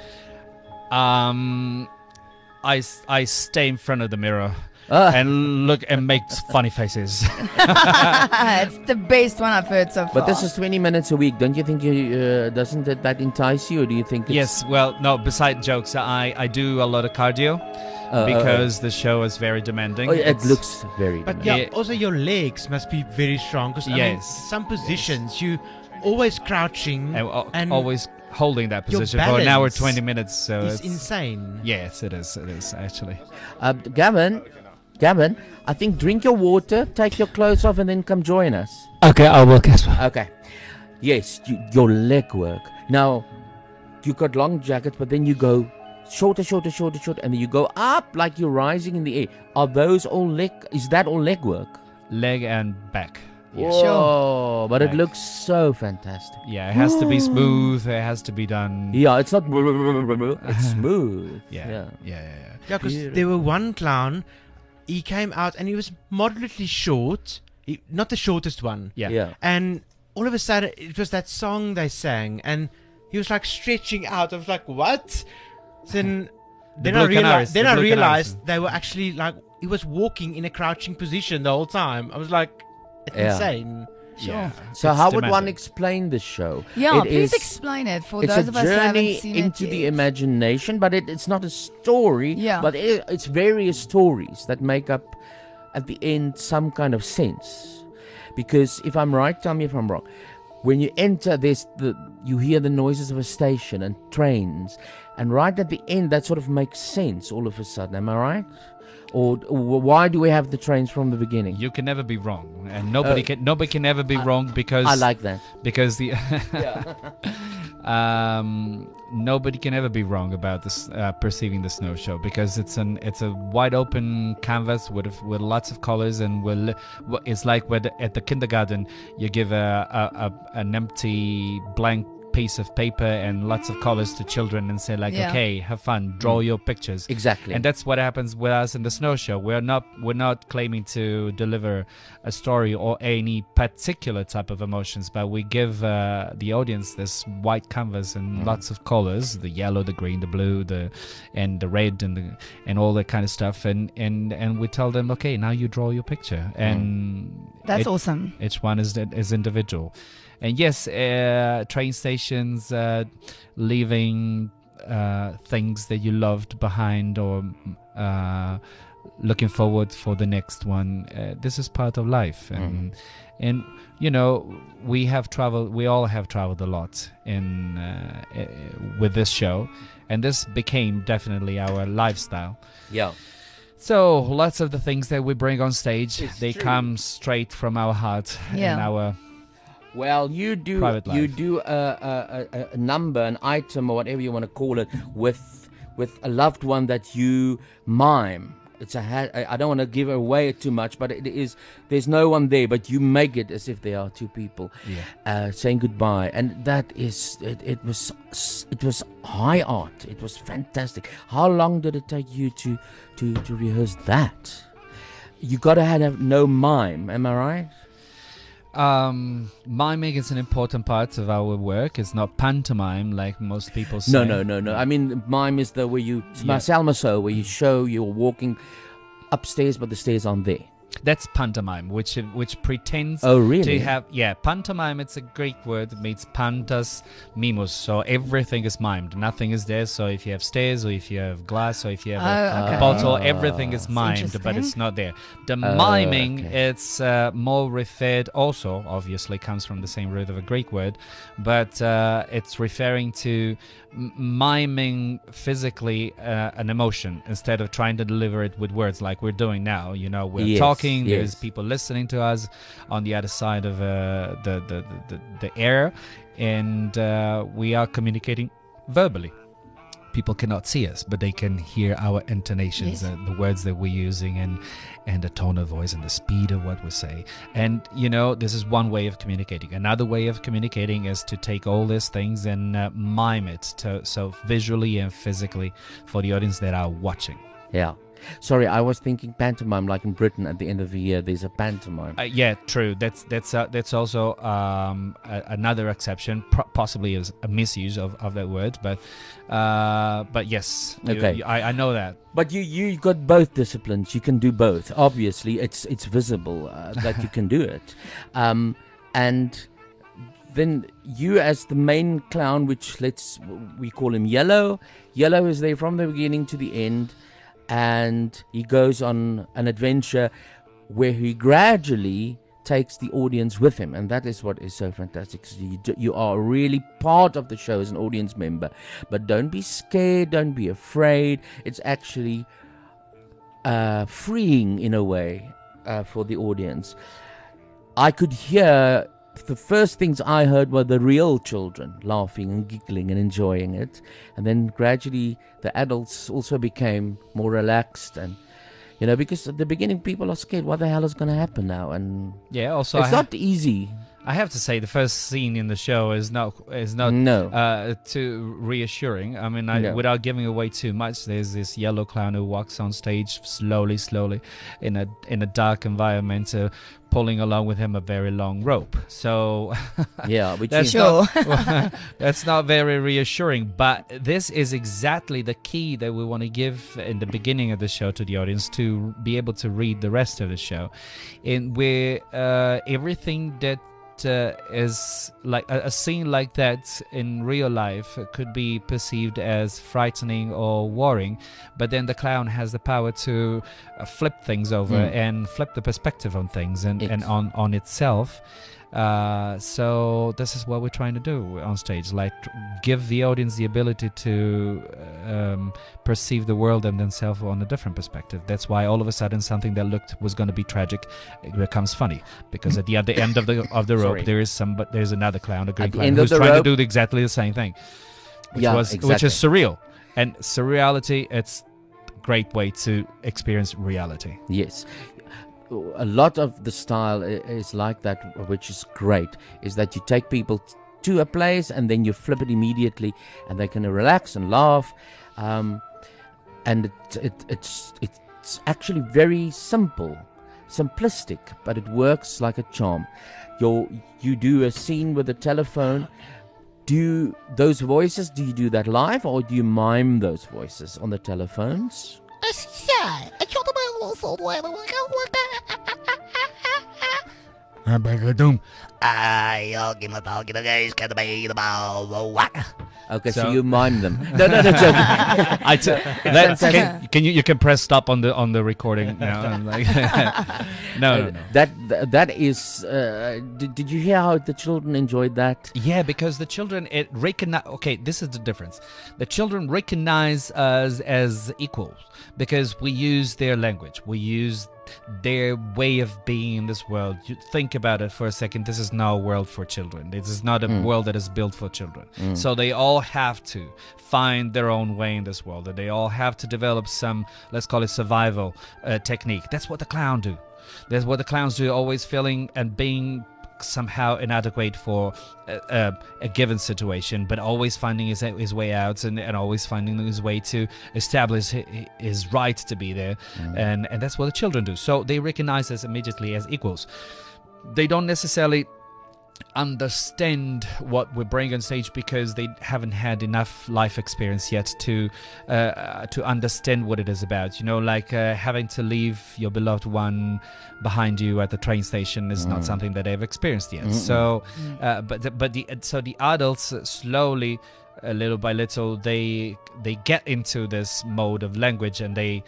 I stay in front of the mirror and look and make funny faces. It's the best one I've heard so far. But this is 20 minutes a week. Don't you think doesn't that entice you, or do you think it's... Yes, well, no, beside jokes, I do a lot of cardio because the show is very demanding. It looks very But demanding. also your legs must be very strong, because I mean, some positions you always crouching and always holding that position for an hour 20 minutes. So it's insane. Yes, it is actually. Gavin, I think drink your water, take your clothes off, and then come join us. Okay, I will, Casper. Okay. Yes, your leg work. Now, you got long jackets, but then you go shorter, and then you go up like you're rising in the air. Are those all leg? Is that all leg work? Leg and back. Yes. Whoa, but it looks so fantastic. Yeah, it has to be smooth. It has to be done. Yeah, it's not. It's smooth. Yeah. Yeah, because there were one clown. He came out and he was moderately short, not the shortest one. Yeah. And all of a sudden, it was that song they sang, and he was like stretching out. I was like, what? Then I realized they were actually like, he was walking in a crouching position the whole time. I was like, it's insane. Sure. Yeah. So how would one explain this show? Yeah, please explain it for those of us who haven't seen it. It's a journey into the imagination, but it's not a story. Yeah. But it's various stories that make up, at the end, some kind of sense. Because if I'm right, tell me if I'm wrong. When you enter, you hear the noises of a station and trains, and right at the end, that sort of makes sense all of a sudden. Am I right? Or why do we have the trains from the beginning? You can never be wrong, and nobody can ever be wrong because I like that. Because the nobody can ever be wrong about this perceiving the snow show, because it's a wide open canvas with lots of colors, and it's like at the kindergarten you give an empty blank piece of paper and lots of colors to children and say like, okay, have fun, draw your pictures. Exactly. And that's what happens with us in the Snow Show. We're not claiming to deliver a story or any particular type of emotions, but we give the audience this white canvas and lots of colors, the yellow, the green, the blue, and the red and all that kind of stuff, and we tell them, okay, now you draw your picture, and that's awesome. Each one is individual. And yes, train stations, leaving things that you loved behind, or looking forward for the next one. This is part of life, and you know, we all have traveled a lot with this show, and this became definitely our lifestyle. Yeah. So lots of the things that we bring on stage, they come straight from our heart and our. Well, you do a number, an item, or whatever you want to call it, with a loved one that you mime. I don't want to give away too much, but it is. There's no one there, but you make it as if there are two people saying goodbye, and that is. It was high art. It was fantastic. How long did it take you to rehearse that? You got to have no mime. Am I right? Miming is an important part of our work. It's not pantomime like most people say. No. I mean, mime is the where you where you show you're walking upstairs, but the stairs aren't there. That's pantomime, which pretends to have pantomime. It's a Greek word. It means pantas mimos. So everything is mimed. Nothing is there. So if you have stairs, or if you have glass, or if you have a bottle, everything is mimed, but it's not there. The miming, it's more referred. Also, obviously, comes from the same root of a Greek word, but it's referring to miming physically an emotion instead of trying to deliver it with words like we're doing now. You know, we're talking. There's people listening to us on the other side of the air, and we are communicating verbally. People cannot see us, but they can hear our intonations and the words that we're using, and the tone of voice and the speed of what we say. And you know, this is one way of communicating. Another way of communicating is to take all these things and mime it so visually and physically for the audience that are watching. Yeah. Sorry, I was thinking pantomime, like in Britain at the end of the year, there's a pantomime. Yeah, true. That's also another exception, possibly is a misuse of that word, but yes, okay. I know that. But you got both disciplines. You can do both. Obviously, it's visible that you can do it, and then you as the main clown, which we call him Yellow. Yellow is there from the beginning to the end. And he goes on an adventure where he gradually takes the audience with him. And that is what is so fantastic. So you are really part of the show as an audience member. But don't be scared. Don't be afraid. It's actually freeing in a way for the audience. I could hear... The first things I heard were the real children laughing and giggling and enjoying it. And then gradually the adults also became more relaxed. And, you know, because at the beginning people are scared. What the hell is going to happen now? And also it's not easy. I have to say the first scene in the show is not too reassuring. I mean, without giving away too much, there's this yellow clown who walks on stage slowly in a dark environment, pulling along with him a very long rope. So that's not very reassuring. But this is exactly the key that we want to give in the beginning of the show to the audience to be able to read the rest of the show, and where everything that is like a scene like that in real life could be perceived as frightening or worrying, but then the clown has the power to flip things over and flip the perspective on things and on itself. So this is what we're trying to do on stage, like give the audience the ability to perceive the world and themselves on a different perspective. That's why all of a sudden something that was going to be tragic, it becomes funny, because at the end of the rope there's another clown, a green clown, who's trying to do exactly the same thing, which is surreal. And surreality, it's a great way to experience reality. Yes. A lot of the style is like that, which is great, is that you take people to a place and then you flip it immediately, and they can relax and laugh. And it's actually very simplistic, but it works like a charm. You do a scene with a telephone. Do those voices, do you do that live, or do you mime those voices on the telephones? Okay, so you mime them. No, you can press stop on the recording now. I'm like, no. That is. Did you hear how the children enjoyed that? Yeah, because the children recognize. Okay, this is the difference. The children recognize us as equals because we use their language. We use their way of being in this world. You think about it for a second. This is not a world for children. This is not a world that is built for children. So they all have to find their own way in this world. They all have to develop some, let's call it survival technique. That's what the clown do. That's what the clowns do, always feeling and being somehow inadequate for a given situation, but always finding his way out and always finding his way to establish his right to be there. And that's what the children do. So they recognize us immediately as equals. They don't necessarily understand what we bring on stage because they haven't had enough life experience yet to understand what it is about. You know, like having to leave your beloved one behind you at the train station is not something that they've experienced yet. So, but the adults slowly, little by little, they get into this mode of language, and they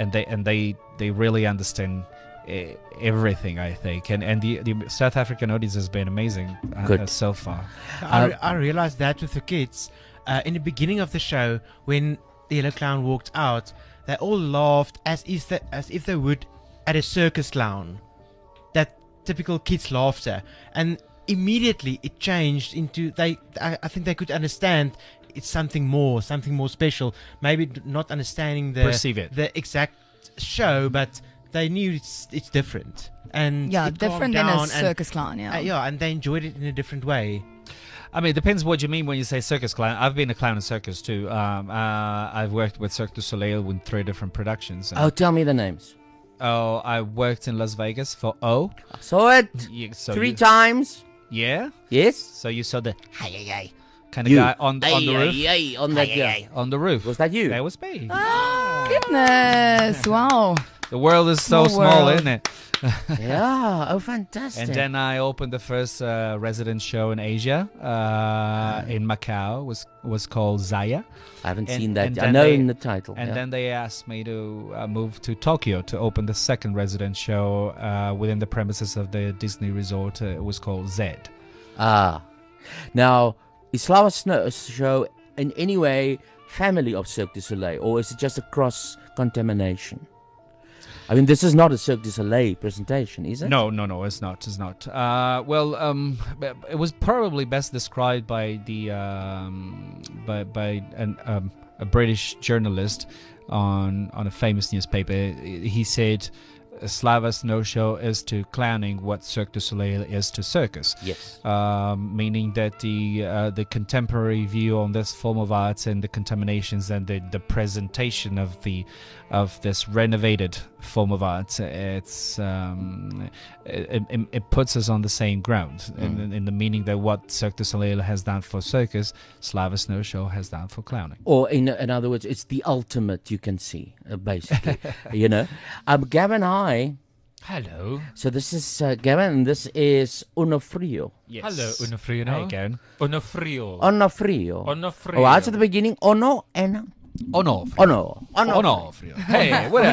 really understand everything, I think, and the South African audience has been amazing so far. I realized that with the kids in the beginning of the show, when the yellow clown walked out, they all laughed as if they would at a circus clown. That typical kids laughter, and immediately it changed into I think they could understand it's something more special. Maybe not understanding the exact show, but they knew it's different, and different than a circus clown. And they enjoyed it in a different way. I mean, it depends what you mean when you say circus clown. I've been a clown in circus too. I've worked with Cirque du Soleil in 3 different productions. Tell me the names. I worked in Las Vegas for O. I saw it 3 times. Yeah. Yes. So you saw the kind of guy on the roof. On the roof. Was that you? That was me. Goodness! Wow. The world is so small, isn't it? Yeah. Oh, fantastic. And then I opened the first resident show in Asia, in Macau. Was called Zaya. I haven't seen that. I know in the title. And then they asked me to move to Tokyo to open the second resident show within the premises of the Disney resort. It was called Zed. Now, is Flower Snow show in any way family of Cirque du Soleil, or is it just a cross-contamination? I mean, this is not a Cirque du Soleil presentation, is it? No, it's not. It's not. It was probably best described by a British journalist on a famous newspaper. He said, Slava Snow Show is to clowning what Cirque du Soleil is to circus. Yes. Meaning that the contemporary view on this form of art and the contaminations and the presentation of this renovated form of art, it puts us on the same ground in the meaning that what Cirque du Soleil has done for circus, Slava Snow Show has done for clowning. Or in other words, it's the ultimate you can see, basically. You know, Gavin, hi. Hello. So this is Gavin, and this is Onofrio. Yes. Hello, Onofrio. Hi again. Onofrio. Oh, out at the beginning, Ono and Ono. Hey, what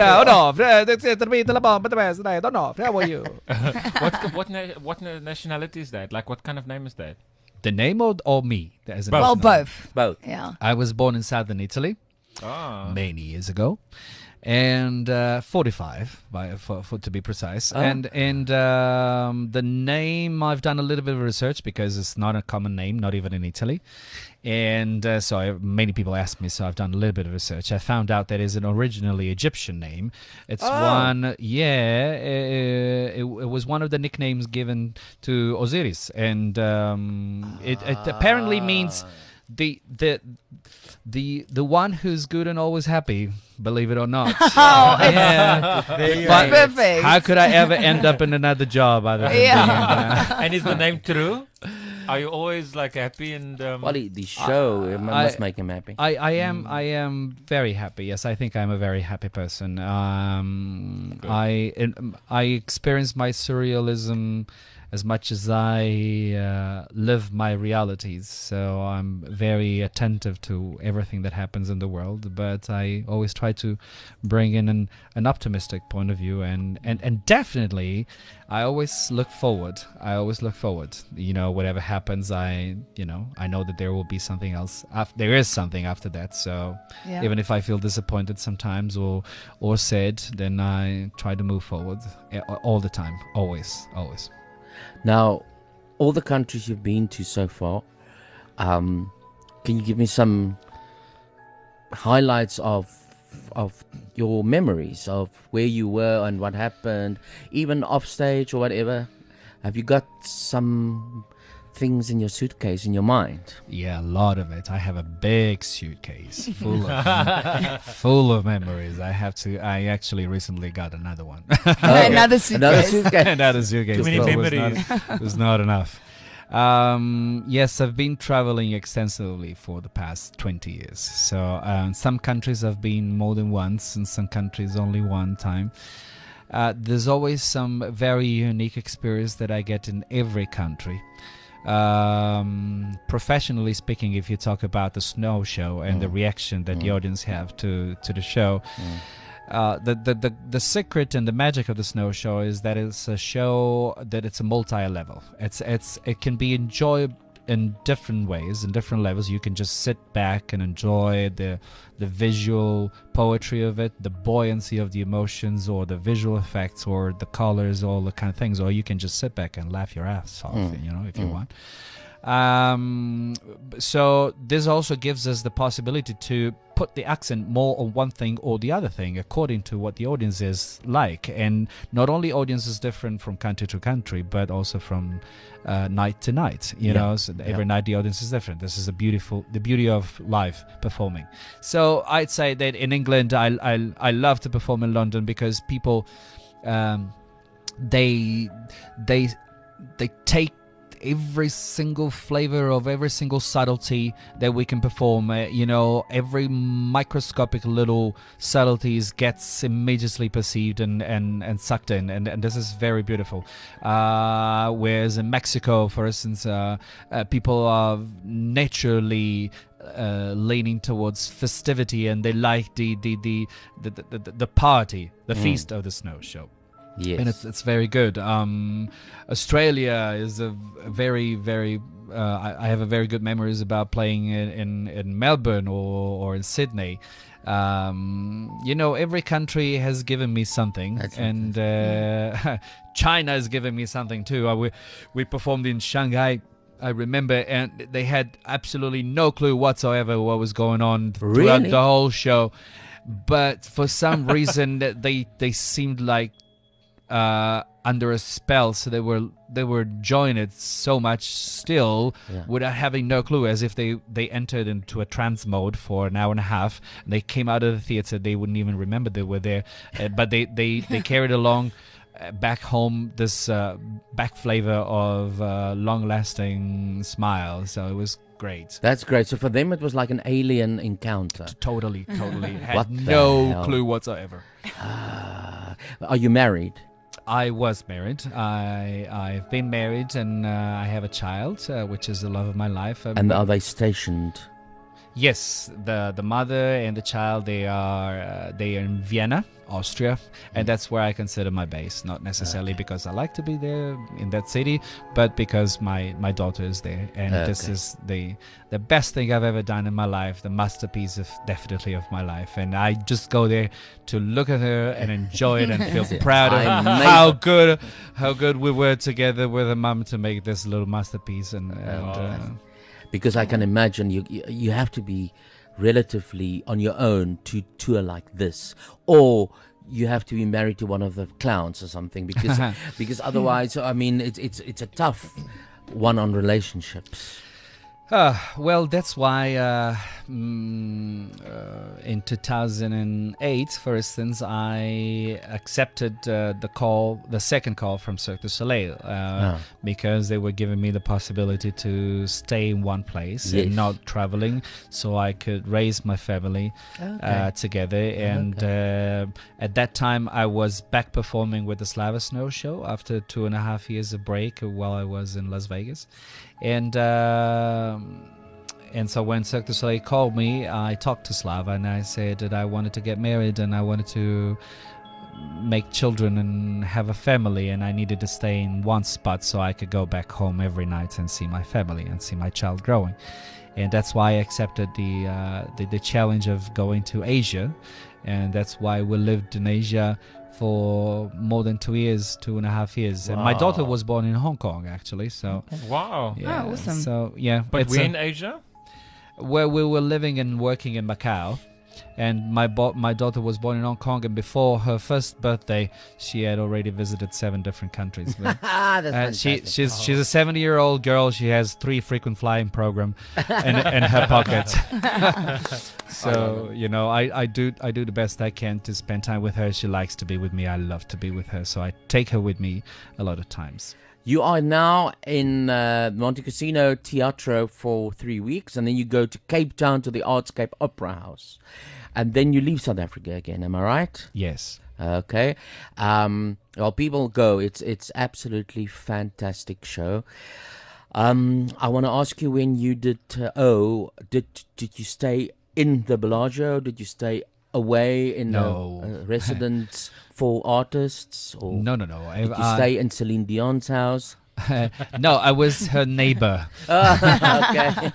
how are you? What nationality is that? Like, what kind of name is that? The name or me? Both. Both. Yeah. I was born in southern Italy Ah. many years ago. and 45 for to be precise. Oh. And the name, I've done a little bit of research because it's not a common name, not even in Italy. And many people ask me, so I've done a little bit of research. I found out that it's an originally Egyptian name. It's it was one of the nicknames given to Osiris, and it apparently means the one who's good and always happy, believe it or not. Yeah. But Perfect. how could I ever end up in another job other than being, And is the name true? Are you always like happy and? Well, the show must make him happy. I am very happy. Yes, I think I'm a very happy person. I experience my surrealism as much as I live my realities. So I'm very attentive to everything that happens in the world, but I always try to bring in an optimistic point of view, and definitely I always look forward. You know, whatever happens, I know that there will be something else. There is something after that. So even if I feel disappointed sometimes or sad, then I try to move forward all the time. Always. Now, all the countries you've been to so far, can you give me some highlights of your memories of where you were and what happened, even off stage or whatever? Have you got some things in your suitcase in your mind? Yeah, a lot of it. I have a big suitcase full of memories. I actually recently got another one. Another suitcase. Another suitcase. Too many memories. It was not enough. Yes, I've been traveling extensively for the past 20 years. So some countries I've been more than once, and some countries only one time. There's always some very unique experience that I get in every country. Professionally speaking, if you talk about the snow show and the reaction that the audience have to the show, the secret and the magic of the snow show is that it's a show that it's a multi-level. It can be enjoyed in different ways, in different levels. You can just sit back and enjoy the visual poetry of it, the buoyancy of the emotions, or the visual effects, or the colors, all the kind of things. Or you can just sit back and laugh your ass off, if you want. So this also gives us the possibility to put the accent more on one thing or the other thing according to what the audience is like. And not only audience is different from country to country, but also from night to night. So every night the audience is different. This is the beauty of live performing. So I'd say that in England, I love to perform in London because people they take every single flavor of every single subtlety that we can perform. Every microscopic little subtleties gets immediately perceived and sucked in, and this is very beautiful. Whereas in Mexico, for instance, people are naturally leaning towards festivity, and they like the party, the feast of the snow show. Yes. And it's very good. Australia is a very, very... I have a very good memories about playing in Melbourne or in Sydney. Every country has given me something. And China has given me something too. We performed in Shanghai, I remember, and they had absolutely no clue whatsoever what was going on throughout the whole show. But for some reason, they seemed like under a spell, so they were enjoying it so much still without having no clue, as if they entered into a trance mode for an hour and a half, and they came out of the theater, they wouldn't even remember they were there, but they carried along back home this back flavor of long-lasting smile. So it was great. That's great. So for them it was like an alien encounter. Totally had no clue whatsoever. Are you married? I was married. I've been married, and I have a child, which is the love of my life. And are they stationed? Yes, the mother and the child, they are in Vienna, Austria, and that's where I consider my base. Not necessarily because I like to be there in that city, but because my daughter is there, and this is the best thing I've ever done in my life, the masterpiece definitely of my life, and I just go there to look at her and enjoy it and feel proud of how good we were together with her mum to make this little masterpiece, and because I can imagine you have to be relatively on your own to tour like this, or you have to be married to one of the clowns or something, because otherwise, I mean, it's a tough one on relationships. Well, that's why in 2008, for instance, I accepted the second call from Cirque du Soleil, because they were giving me the possibility to stay in one place and not traveling, so I could raise my family together. And at that time, I was back performing with the Slava Snow Show after 2.5 years of break while I was in Las Vegas. And so when Cirque du Soleil called me, I talked to Slava and I said that I wanted to get married and I wanted to make children and have a family, and I needed to stay in one spot so I could go back home every night and see my family and see my child growing. And that's why I accepted the challenge of going to Asia, and that's why we lived in Asia for more than 2.5 years. And my daughter was born in Hong Kong, actually. So wow, yeah, awesome. So yeah, but we're in Asia, where we were living and working in Macau. And my daughter was born in Hong Kong, and before her first birthday, she had already visited 7 different countries. She's a 70-year-old girl. She has 3 frequent flying program in her pocket. So I do the best I can to spend time with her. She likes to be with me. I love to be with her, so I take her with me a lot of times. You are now in Monte Cassino Teatro for 3 weeks, and then you go to Cape Town to the Artscape Opera House, and then you leave South Africa again. Am I right? Yes. Okay. Well, people go. It's absolutely fantastic show. I want to ask you, when you did did you stay in the Bellagio? Did you stay away in a residence for artists? Or no. Did you stay in Celine Dion's house? No, I was her neighbor. Okay.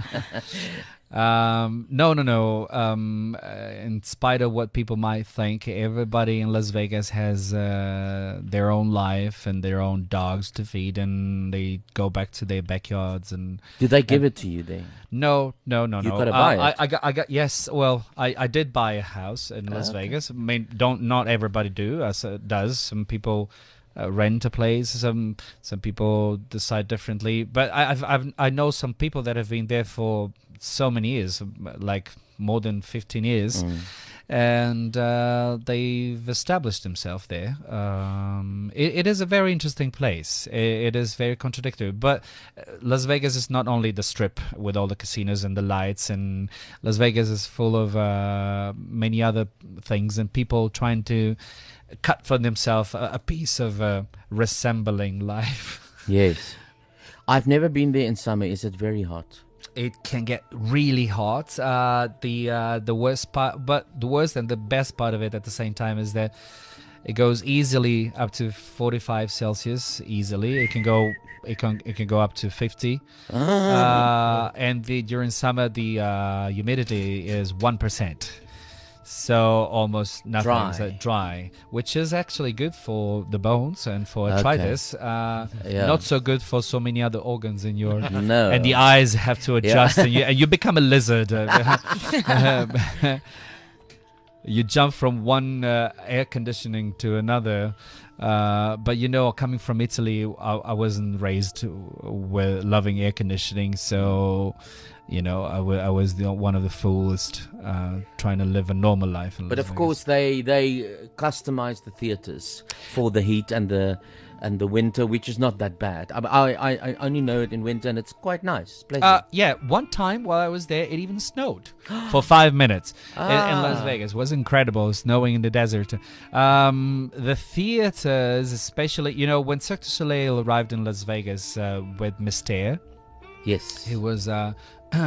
No. In spite of what people might think, everybody in Las Vegas has their own life and their own dogs to feed, and they go back to their backyards. And did they give it to you then? No. You gotta buy it. I got yes. Well, I did buy a house in Las Vegas. I mean, not everybody does. Some people rent a place. Some people decide differently. But I know some people that have been there for so many years, like more than 15 years, and they've established themselves there. It is a very interesting place. It is very contradictory, but Las Vegas is not only the Strip with all the casinos and the lights, and Las Vegas is full of many other things and people trying to cut for themselves a piece of resembling life. Yes. I've never been there in summer. Is it very hot? It can get really hot. The worst part, but the worst and the best part of it at the same time is that it goes easily up to 45 Celsius. Easily, it can go up to 50. And during summer, the humidity is 1%. So almost nothing. Dry, which is actually good for the bones and for arthritis. Not so good for so many other organs in your. No. And the eyes have to adjust, and you become a lizard. You jump from one air conditioning to another. But coming from Italy, I wasn't raised with loving air conditioning, so. I was one of the foolest trying to live a normal life. But of course, they customize the theaters for the heat and the winter, which is not that bad. I only know it in winter, and it's quite nice. One time while I was there, it even snowed for 5 minutes in Las Vegas. It was incredible, snowing in the desert. The theaters, especially, when Cirque du Soleil arrived in Las Vegas with Mystère. Yes. It was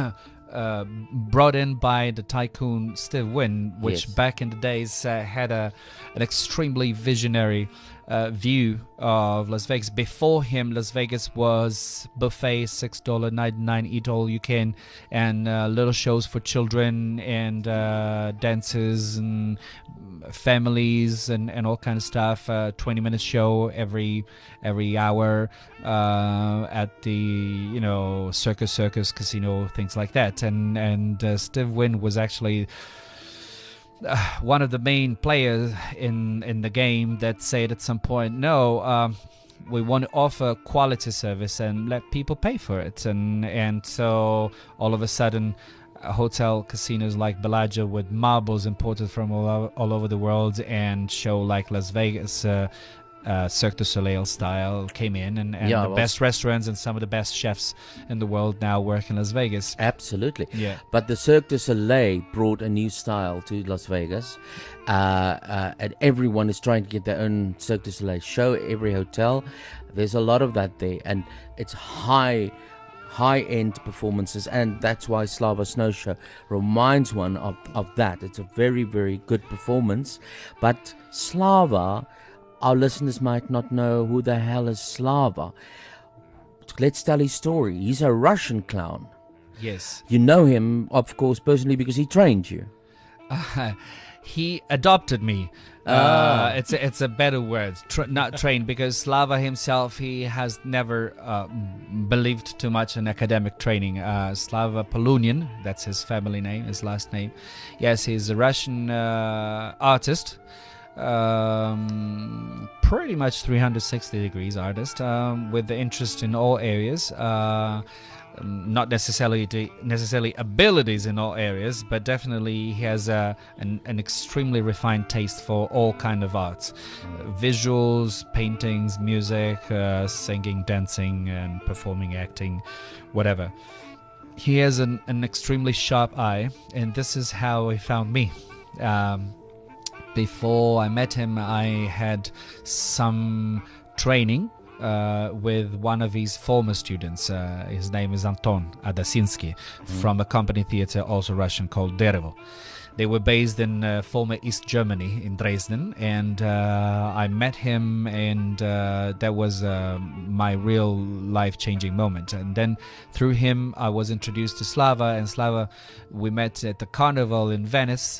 brought in by the tycoon Steve Wynn, which Yes. back in the days had an extremely visionary view of Las Vegas. Before him, Las Vegas was buffet, $6.99, eat all you can, and little shows for children and dances and families and all kind of stuff. 20-minute show every hour at the Circus Casino, things like that. And Steve Wynn was actually one of the main players in the game that said at some point, no, we want to offer quality service and let people pay for it. And so all of a sudden, hotel casinos like Bellagio with marbles imported from all over the world and show like Las Vegas, Cirque du Soleil style came in, and the best restaurants and some of the best chefs in the world now work in Las Vegas. Absolutely. Yeah. But the Cirque du Soleil brought a new style to Las Vegas, and everyone is trying to get their own Cirque du Soleil show. Every hotel, there's a lot of that there, and it's high-end performances, and that's why Slava Snow Show reminds one of that. It's a very, very good performance. But Slava, our listeners might not know who the hell is Slava. Let's tell his story. He's a Russian clown. Yes. You know him, of course, personally because he trained you. He adopted me. It's a better word, not trained, because Slava himself, he has never believed too much in academic training. Slava Polunian, that's his family name, his last name. Yes, he's a Russian artist. Pretty much 360 degrees artist, with the interest in all areas, not necessarily abilities in all areas, but definitely he has an extremely refined taste for all kind of arts, visuals, paintings, music, singing, dancing, and performing, acting, whatever. He has an extremely sharp eye, and this is how he found me. Before I met him, I had some training with one of his former students. His name is Anton Adasinsky, from a company theater, also Russian, called Derevo. They were based in former East Germany, in Dresden, and I met him, and that was my real life-changing moment. And then through him, I was introduced to Slava, and Slava, we met at the Carnival in Venice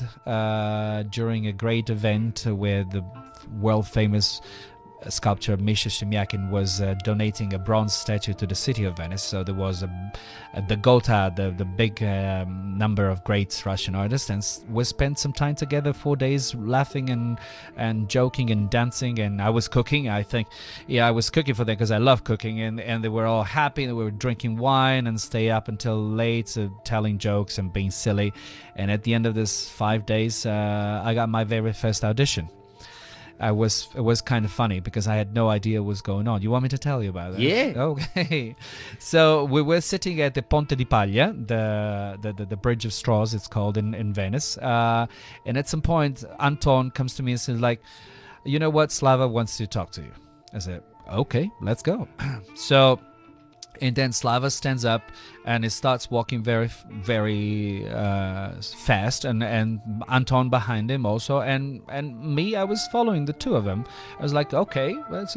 during a great event where the world-famous sculptor Misha Shemyakin was donating a bronze statue to the city of Venice. So there was the Gotha, the big number of great Russian artists, and we spent some time together, 4 days, laughing and joking and dancing. And I was cooking. I was cooking for them because I love cooking, and they were all happy. And we were drinking wine and stay up until late, telling jokes and being silly. And at the end of this 5 days, I got my very first audition. It was kind of funny because I had no idea what was going on. You want me to tell you about that? Yeah. Okay. So we were sitting at the Ponte di Paglia, the Bridge of Straws, it's called in Venice. And at some point, Anton comes to me and says, like, you know what? Slava wants to talk to you. I said, okay, let's go. So, and then Slava stands up and he starts walking very, very fast, and Anton behind him also, and me, I was following the two of them. I was like, okay, that's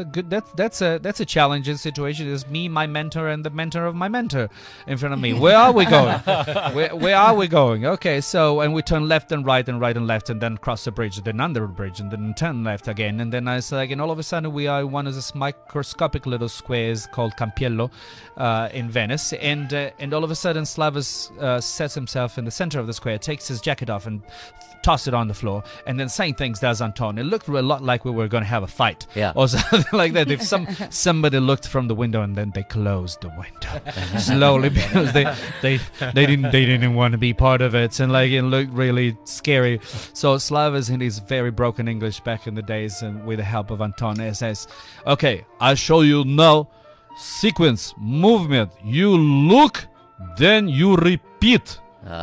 a challenging situation. There's me, my mentor, and the mentor of my mentor in front of me. Where are we going? Where are we going? Okay, so, and we turn left and right and right and left, and then cross the bridge, then under the bridge, and then turn left again, and then I was like, and all of a sudden we are in one of these microscopic little squares called Campiello in Venice, and all of a sudden Slavas sets himself in the center of the square, takes his jacket off and tosses it on the floor, and then same things does Anton. It looked a lot like we were going to have a fight, or something like that. If somebody looked from the window and then they closed the window slowly because they didn't want to be part of it, and like it looked really scary. So Slavas, in his very broken English back in the days, and with the help of Anton, says, "Okay, I'll show you now. Sequence, movement. You look, then you repeat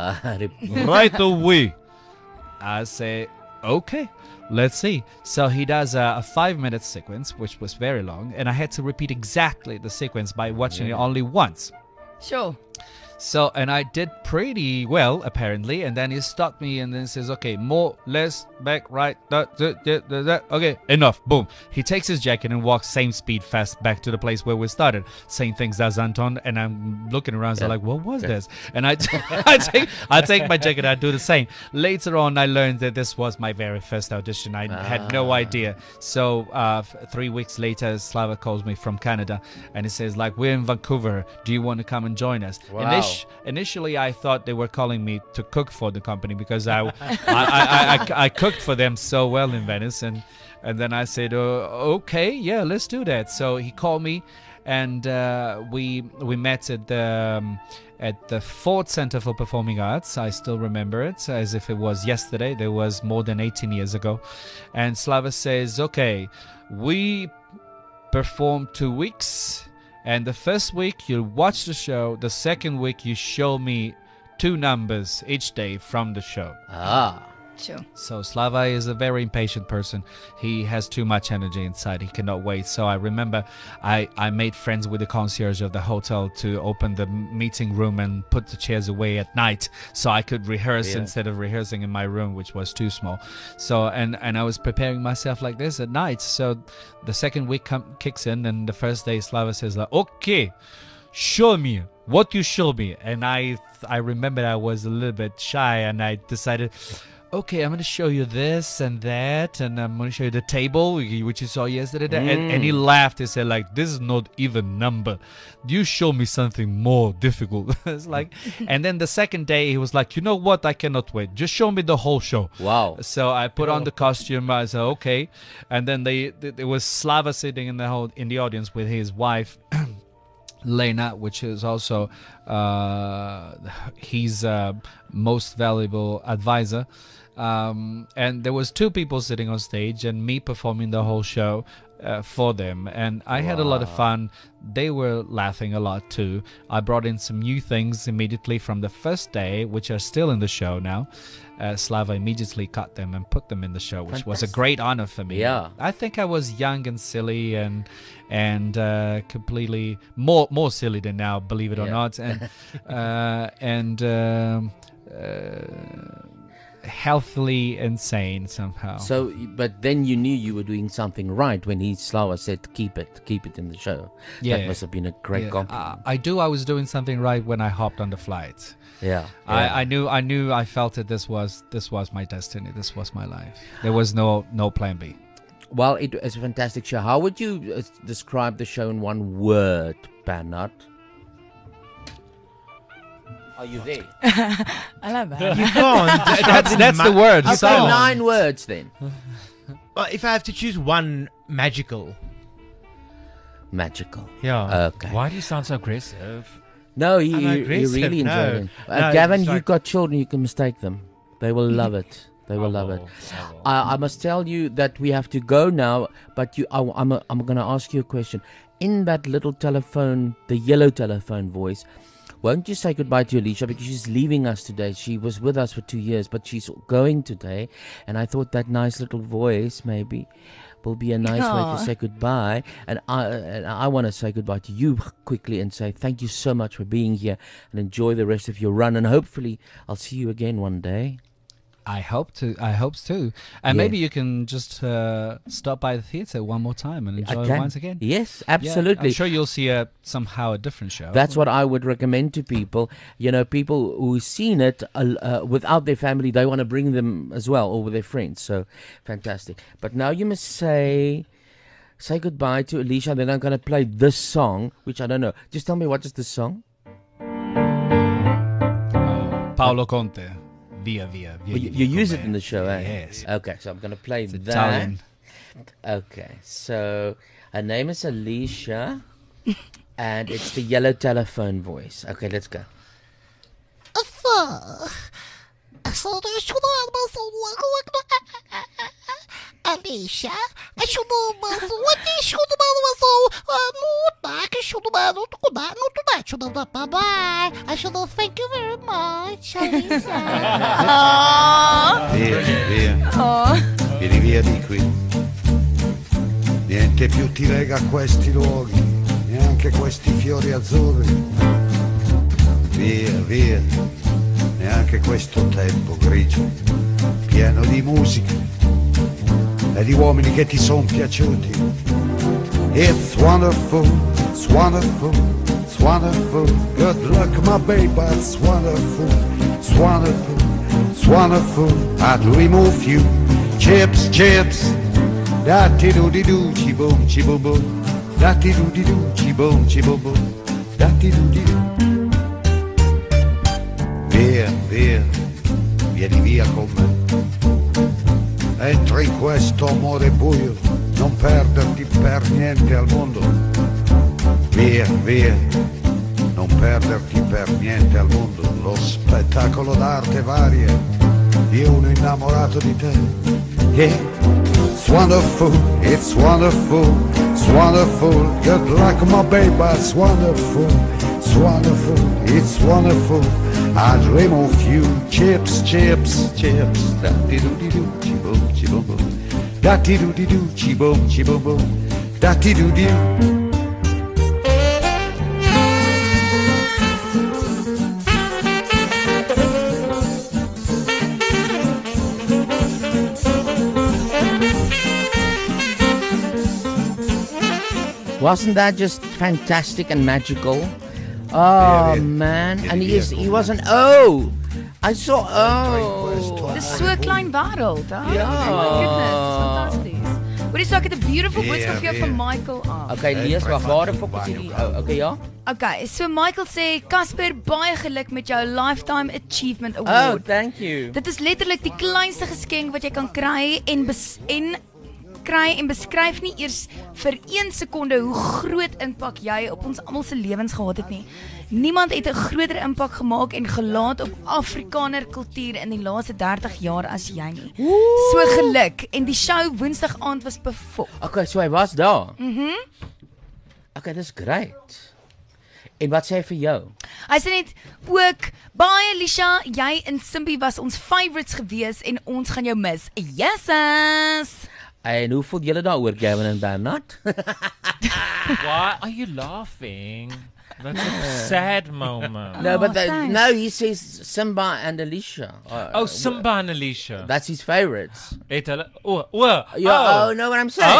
right away." I say, okay, let's see. So he does a 5-minute sequence, which was very long, and I had to repeat exactly the sequence by watching it only once. Sure. So, and I did pretty well, apparently. And then he stopped me and then says, okay, more, less, back, right, okay, enough. Boom. He takes his jacket and walks same speed fast back to the place where we started. Same things as Anton. And I'm looking around, so like, what was this? And I take my jacket, I do the same. Later on, I learned that this was my very first audition. I had no idea. So 3 weeks later, Slava calls me from Canada and he says, like, we're in Vancouver. Do you want to come and join us? Wow. Initially, I thought they were calling me to cook for the company because I cooked for them so well in Venice, and then I said, okay, yeah, let's do that. So he called me, and we met at the Ford Center for Performing Arts. I still remember it as if it was yesterday. There was more than 18 years ago, and Slava says, okay, we performed 2 weeks. And the first week you watch the show, the second week you show me 2 numbers each day from the show. Sure. So Slava is a very impatient person. He has too much energy inside. He cannot wait. So I remember I made friends with the concierge of the hotel to open the meeting room and put the chairs away at night so I could rehearse instead of rehearsing in my room, which was too small. So and I was preparing myself like this at night. So the second week kicks in, and the first day Slava says, like, okay, show me what you show me. And I remember I was a little bit shy, and I decided, okay, I'm going to show you this and that, and I'm going to show you the table, which you saw yesterday. And he laughed. He said, like, this is not even number. You show me something more difficult. It's like, and then the second day, he was like, you know what? I cannot wait. Just show me the whole show. Wow. So I put on the costume. I said, okay. And then there was Slava sitting in the audience with his wife, Lena, which is also his most valuable advisor. And there was 2 people sitting on stage and me performing the whole show for them, and I had a lot of fun. They were laughing a lot too. I brought in some new things immediately from the first day, which are still in the show now. Slava immediately cut them and put them in the show, which was a great honor for me. Yeah, I think I was young and silly and completely more silly than now, believe it or not, and healthily insane somehow. So, but then you knew you were doing something right when Slava said, keep it in the show. Yeah, that must have been a great compliment. I was doing something right when I hopped on the flight. Yeah. I knew, I felt that this was my destiny. This was my life. There was no plan B. Well, it was a fantastic show. How would you describe the show in one word, Bernard? Are you there? I love that. You can't. That's the word. I've got 9 words then. Well, if I have to choose one, magical. Magical. Yeah. Okay. Why do you sound so aggressive? No, he really enjoyed it. Gavin, you've got children. You can mistake them. They will love it. They will love it. I must tell you that we have to go now, but I'm going to ask you a question. In that little telephone, the yellow telephone voice, won't you say goodbye to Alicia, because she's leaving us today. She was with us for 2 years, but she's going today, and I thought that nice little voice maybe will be a nice way to say goodbye. And I want to say goodbye to you quickly and say thank you so much for being here, and enjoy the rest of your run, and hopefully I'll see you again one day. I hope too. And maybe you can just stop by the theatre one more time and enjoy it once again. Yes, absolutely. Yeah, I'm sure you'll see somehow a different show. That's what I would recommend to people. You know, people who've seen it without their family, they want to bring them as well, or with their friends. So, fantastic. But now you must say goodbye to Alicia. Then I'm going to play this song, which I don't know. Just tell me, what is this song? Paolo Conte. Via. Well, you use it in the show, eh? Yes. Okay, so I'm going to play that. Italian. Okay, so her name is Alicia, and it's the yellow telephone voice. Okay, let's go. Alicia, thank you very much, Alicia. Via. Vieni via di qui. Niente più ti lega a questi luoghi, neanche questi fiori azzurri. via, via, neanche questo tempo grigio, pieno di musica e di uomini che ti son piaciuti. It's wonderful, it's wonderful, it's wonderful. Good luck, my baby, it's wonderful, it's wonderful, it's wonderful. I'd remove you, chips, chips. Da-ti-do-di-do, chi-boom, chi-boom-boom. Da-ti-do-di-do, chi-boom, chi-boom-boom. Da-ti-do-di-do. Via, via, vieni via con me. Entra in questo amore buio, non perderti per niente al mondo. Via, via, non perderti per niente al mondo. Lo spettacolo d'arte varia, io uno innamorato di te. Yeah. It's wonderful, it's wonderful, it's wonderful. Good luck, my baby, it's wonderful, it's wonderful, it's wonderful. I dream of you, chips, chips, chips. Da-ti-do-di-do, chi-boom, chi-boom-boom. Da-ti-do-di-do, chi-boom, chi-boom-boom. Da-ti-do-di-do. Wasn't that just fantastic and magical? Oh man, and he wasn't. Oh, I saw. Oh, Dis so 'n klein wêreld, hè? Ja. Oh my goodness, fantasties. Hoorie, so ek het 'n beautiful boodskap vir jou van Michael af. okay, lees waar die fok is hierdie. Oh, okay, ja. Okay, so Michael sê Casper, baie geluk met jou Lifetime Achievement Oh, Award. thank you. Dit is letterlik die kleinste geskenk wat jy kan kry en kry en beskryf nie eers vir 1 sekonde hoe groot impak jy op ons almal se lewens gehad het nie. Niemand het 'n groter impak gemaak en gelaat op Afrikaner kultuur in die laaste 30 jaar as jy nie. So geluk en die show Woensdag aand was befok. Okay, so hy was daar. Mhm. Okay, dis great. En wat sê hy vir jou? Hy sê net ook baie Lisha, jy en Simbi was ons favourites gewees en ons gaan jou mis. Yeses. En hoe voel julle daaroor, Gavin en Bernard? Why are you laughing? That's a sad moment. No, but no, he says Simba and Alicia. Simba and Alicia. That's his favorites. Yeah, know what I'm saying?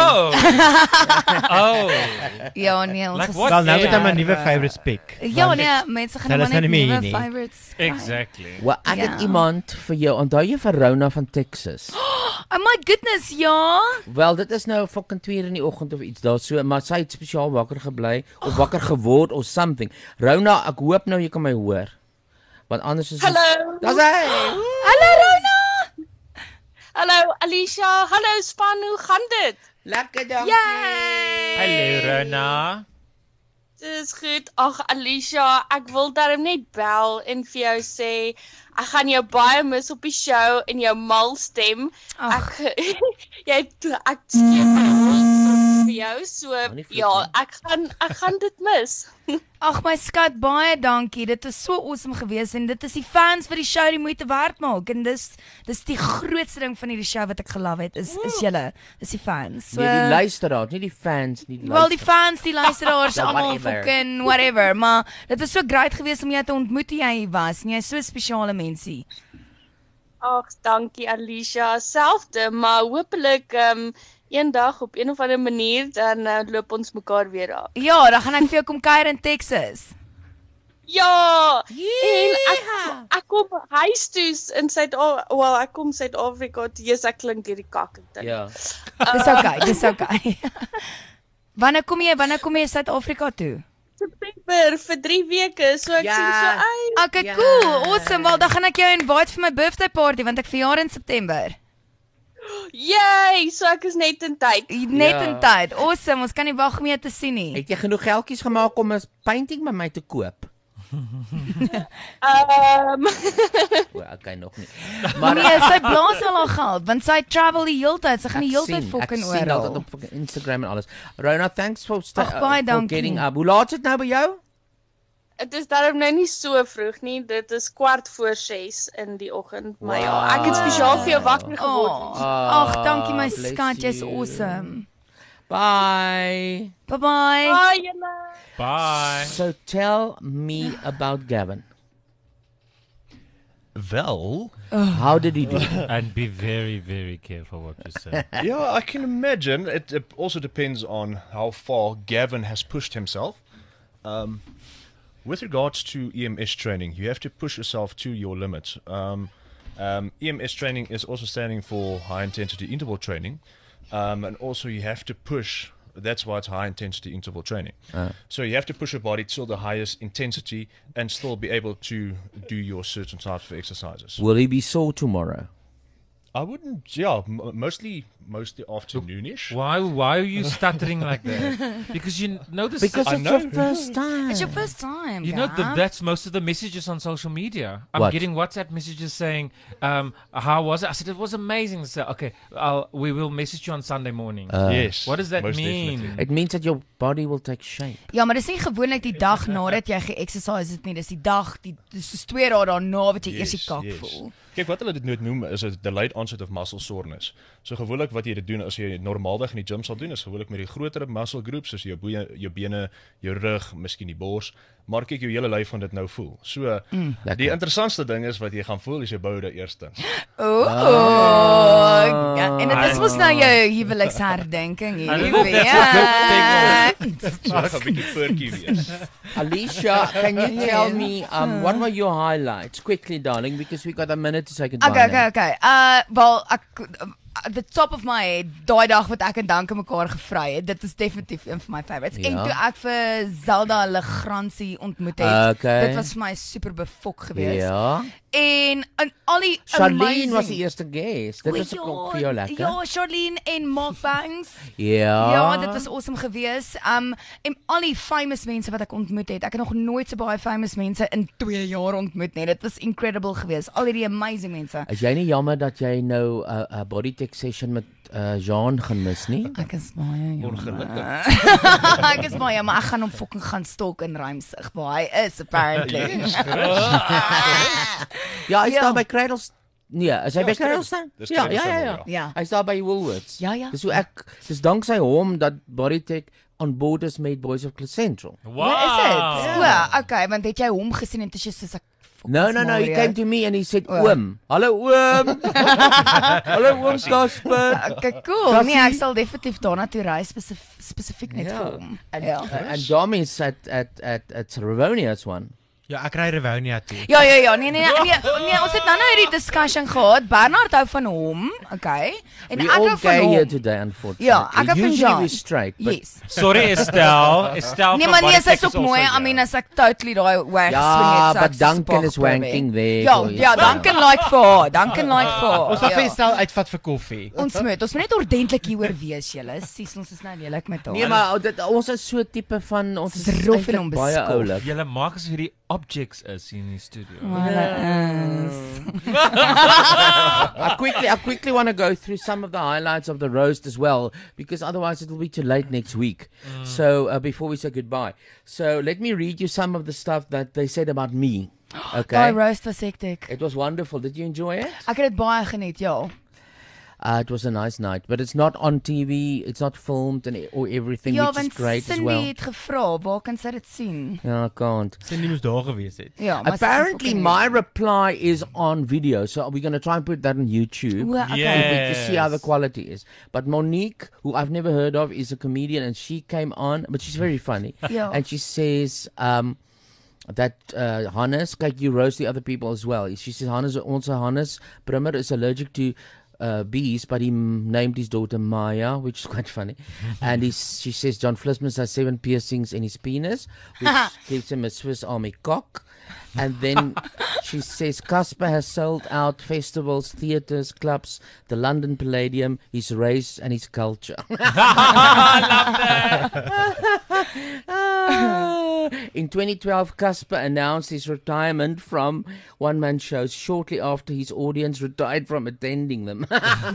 Oh. Ja, nee, ons Like is- what? Wel, nou moet hy my nuwe favorites pick. Ja, nee, mense gaan Hulle maar is nou net nie meer nuwe hier nie. favorites. Exactly. Well, ek het Ja. iemand vir jou. Onthou jy vir Rona van Texas? Oh my goodness, ja. Wel, dit is nou fucking 2:00 in die oggend of iets daar so, maar sy het spesiaal wakker gebly of wakker geword of something. Rona, ek hoop nou jy kan my hoor. Want anders is Hallo. Daar's hy. Hallo Rona. Hallo Alicia, hallo span, hoe gaan dit? Lekker dankie. Hallo Rona. Dis goed. Ag Alicia, ek wil darm net bel en vir jou sê ek gaan jou baie mis op die show en jou mal stem. Ek ek skep vir jou so ja, ek gaan dit mis. Ag my skat, baie dankie. Dit is so awesome geweest en dit is die fans vir die show die moeite werd maak en dis die grootste ding van hierdie show wat ek gelove het is julle. Dis die fans. So, Nee, die luisteraars, nie die fans nie. wel die fans, die luisteraars, Ja, almal whatever. fucking whatever, maar dit is so great geweest om jou te ontmoet toe jy hier was. En jy's so 'n spesiale mensie. Ag, dankie Alicia. Selfde, maar hopelik eendag op een of ander manier dan loop ons mekaar weer af. Ja, dan gaan ek vir jou kom kuier in Texas. Ja, en ek kom huis toe in ek kom Suid-Afrika toe. Jesus, ek klink hierdie kakkend. Ja. Dis okay. Wanneer kom jy Suid-Afrika toe? September vir 3 weke, so ek sien so uit. Okay, cool. Awesome. Wel, dan gaan ek jou invite vir my birthday party want ek verjaar in September. Yay, so ek is net in tyd. Net in tyd. Awesome. Ons kan nie wag om jou te sien nie. Het jy genoeg geldjies gemaak om 'n painting by my te koop? Okay, nog nie. Maar nee, sy blaas al haar geld want sy travel die hele tyd. Sy gaan die hele tyd fucking oor. Ek sien oral. altyd op fucking Instagram en alles. Rona, thanks for baie dankie. getting up. Hoe laat is dit nou by jou? Dit is daarom nou nie so vroeg nie. Dit is 6:15 in die oggend, maar ja, ek het spesiaal vir jou wakker geword. Ag, dankie my bless skat, jy's you. awesome. Bye. Bye-bye. Bye julle. Bye. So tell me about Gavin. Well, how did he do? And be very, very careful what you say. Yeah, I can imagine. It also depends on how far Gavin has pushed himself. With regards to EMS training, you have to push yourself to your limits. EMS training is also standing for high intensity interval training, and also you have to push. That's why it's high intensity interval training. So you have to push your body to the highest intensity and still be able to do your certain types of exercises. Will he be sore tomorrow? I wouldn't. Yeah, mostly afternoonish. Why are you stuttering like that? Because you know this. Because it's your first time. It's your first time. You know Gav. that's most of the messages on social media. I'm What? getting WhatsApp messages saying, "How was it?" I said it was amazing. So okay, we will message you on Sunday morning. Yes. What does that most mean? definitely. It means that your body will take shape. Ja, maar dis nie gewoonlik die dag nadat jy ge-exercise het nie. Dis die dag, dis soos 2 dae daarna wat jy eers die kak voel. Kijk, wat hulle dit nooit noem is 'n delayed onset of muscle soreness. So gewoonlik wat jy dit doen as jy normaalweg in die gym sal doen, is gewoonlik met die groter muscle groups soos jou bene, jou rug, miskien die bors, maar kyk jou hele lyf van dit nou voel. So die interessantste ding is wat jy gaan voel is jou boude eerstens. Ja, en dit is mos nou jou huweliksherdenking hier. So ek gaan 'n bietjie voortjie wees. Alicia, can you tell me what were your highlights quickly, darling? Because we got a minute to say goodbye. Okay. Wel, at the top of my head, daai dag wat ek en Danke mekaar gevry het, dit is definitief een van my favorites. Ja. En toe ek vir Zelda Legrandsie ontmoet het, Okay. dit was vir my super befok geweest. Ja. En al die Charlene was die eerste guest. Dit was ook vir jou lekker. Ja, Charlene en Mark Banks. Ja. Ja, dit was awesome geweest. En al die famous mense wat ek ontmoet het. Ek het nog nooit so baie famous mense in 2 jaar ontmoet nie. Dit was incredible geweest. Al die amazing mense. Is jy nie jammer dat jy nou 'n bodytech session met Jean gaan mis nie? Ek is baie jammer. Ongelukkig. Ek is baie, maar ek gaan hom fucking gaan stalk in Ruimsig, waar hy is apparently. Ja, hy staan by Cradles. Nee, is hy by Cradles staan? Dis Ja. Ja. Hy staan by Woolworths. Ja. Dis hoe dis danksy hom dat bodytech on board is made Boys of Central. Wow. Wat is dit? O, okay, want het jy hom gesien en dit is soos ek No, he came to me and he said, Oom. Hallo Oom. Hallo Oom Casper. Okay, cool. Nee, ek sal definitief daarna toe reis spesifiek net vir hom. And Dom is at Ravonia's one. Ja, ek ry Rivonia toe. Ja, nee, ons het nou hierdie discussion gehad. Bernard hou van hom, okay? En We ek all hou van gay hom. here today, unfortunately. Ja, ek hou van Usually Jean. we're straight, but Yes. Sorry, Estelle. Nee, maar nee, sy's ook mooi. I mean, as ek totally daai weg Ja, swing het, but Duncan is wanking there. Ja, Duncan like vir haar. Duncan like vir haar. Ons gaan Ja. vir Estelle uitvat vir koffie. Ons moet net ordentlik hieroor wees, julle. Sies, ons is nou lelik met haar. Nee, maar ons is so tipe van ons is rof en eintlik baie onbeskof. oulik. Julle maak as hierdie objects is in die studio. I quickly want to go through some of the highlights of the roast as well, because otherwise it will be too late next week. So before we say goodbye, so let me read you some of the stuff that they said about me. Okay, Daai roast was hectic. it was wonderful. Did you enjoy it? Ek het dit baie geniet, ja. It was a nice night, but it's not on TV. It's not filmed or everything, Ja, which is want great as Cindy well. het gevra, waar kan sy dit sien? No, I can't. Cindy moes daar gewees het. Ja, maar Apparently, my reply is on video, so we're going to try and put that on YouTube Well, okay. to see how the quality is. But Monique, who I've never heard of, is a comedian, and she came on, but she's very funny, Yeah. and she says that Hannes, like you roast the other people as well. She says Hannes Brimmer is allergic to bees, but he named his daughter Maya, which is quite funny. And she says John Flismus has 7 piercings in his penis, which gives him a Swiss Army cock. And then she says Casper has sold out festivals, theatres, clubs, the London Palladium, his race and his culture. In 2012, Casper announced his retirement from one-man shows shortly after his audience retired from attending them.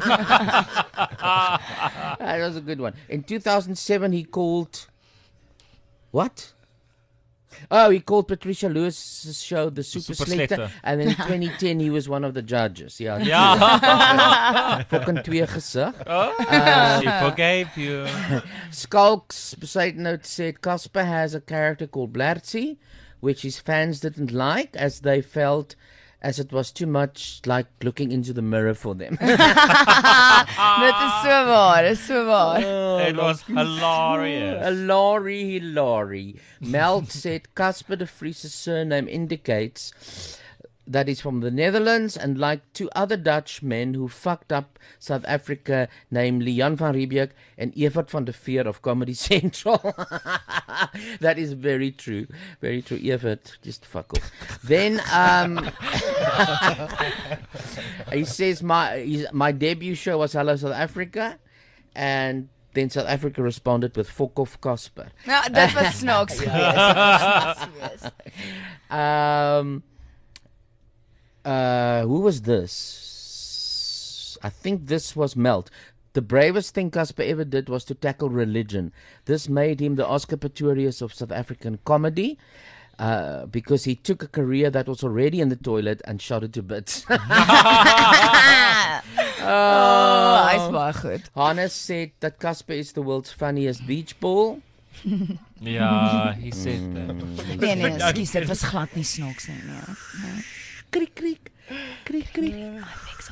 That was a good one. In 2007, he called... What? Oh, he called Patricia Lewis's show The Super Slechter. And then in 2010, he was one of the judges. Yeah. Fucking twee gesig. She forgave you. Skulk's side note said Casper has a character called Blartzy, which his fans didn't like, as they felt as it was too much like looking into the mirror for them. Dit is so waar, dit is so waar. It was hilarious. Hilary. Meld said Casper de Vries's surname indicates that he's from the Netherlands, and like two other Dutch men who fucked up South Africa, namely Jan van Riebeeck and Evert van der Veer of Comedy Central. That is very true. Very true. Evert, just fuck off. Then he says my debut show was Hello South Africa, and then South Africa responded with fuck off Casper. No, that was snaaks geweest. Who was this? I think this was Melt. The bravest thing Casper ever did was to tackle religion. This made him the Oscar Pistorius of South African comedy, because he took a career that was already in the toilet and shot it to bits. Hy's baie goed. Hannes said that Casper is the world's funniest beach ball. Yeah, he said that. Nee, excuse, dit was glad nie snaaks nie. Nee. Kriek, kriek. Kriek, kriek. I fix.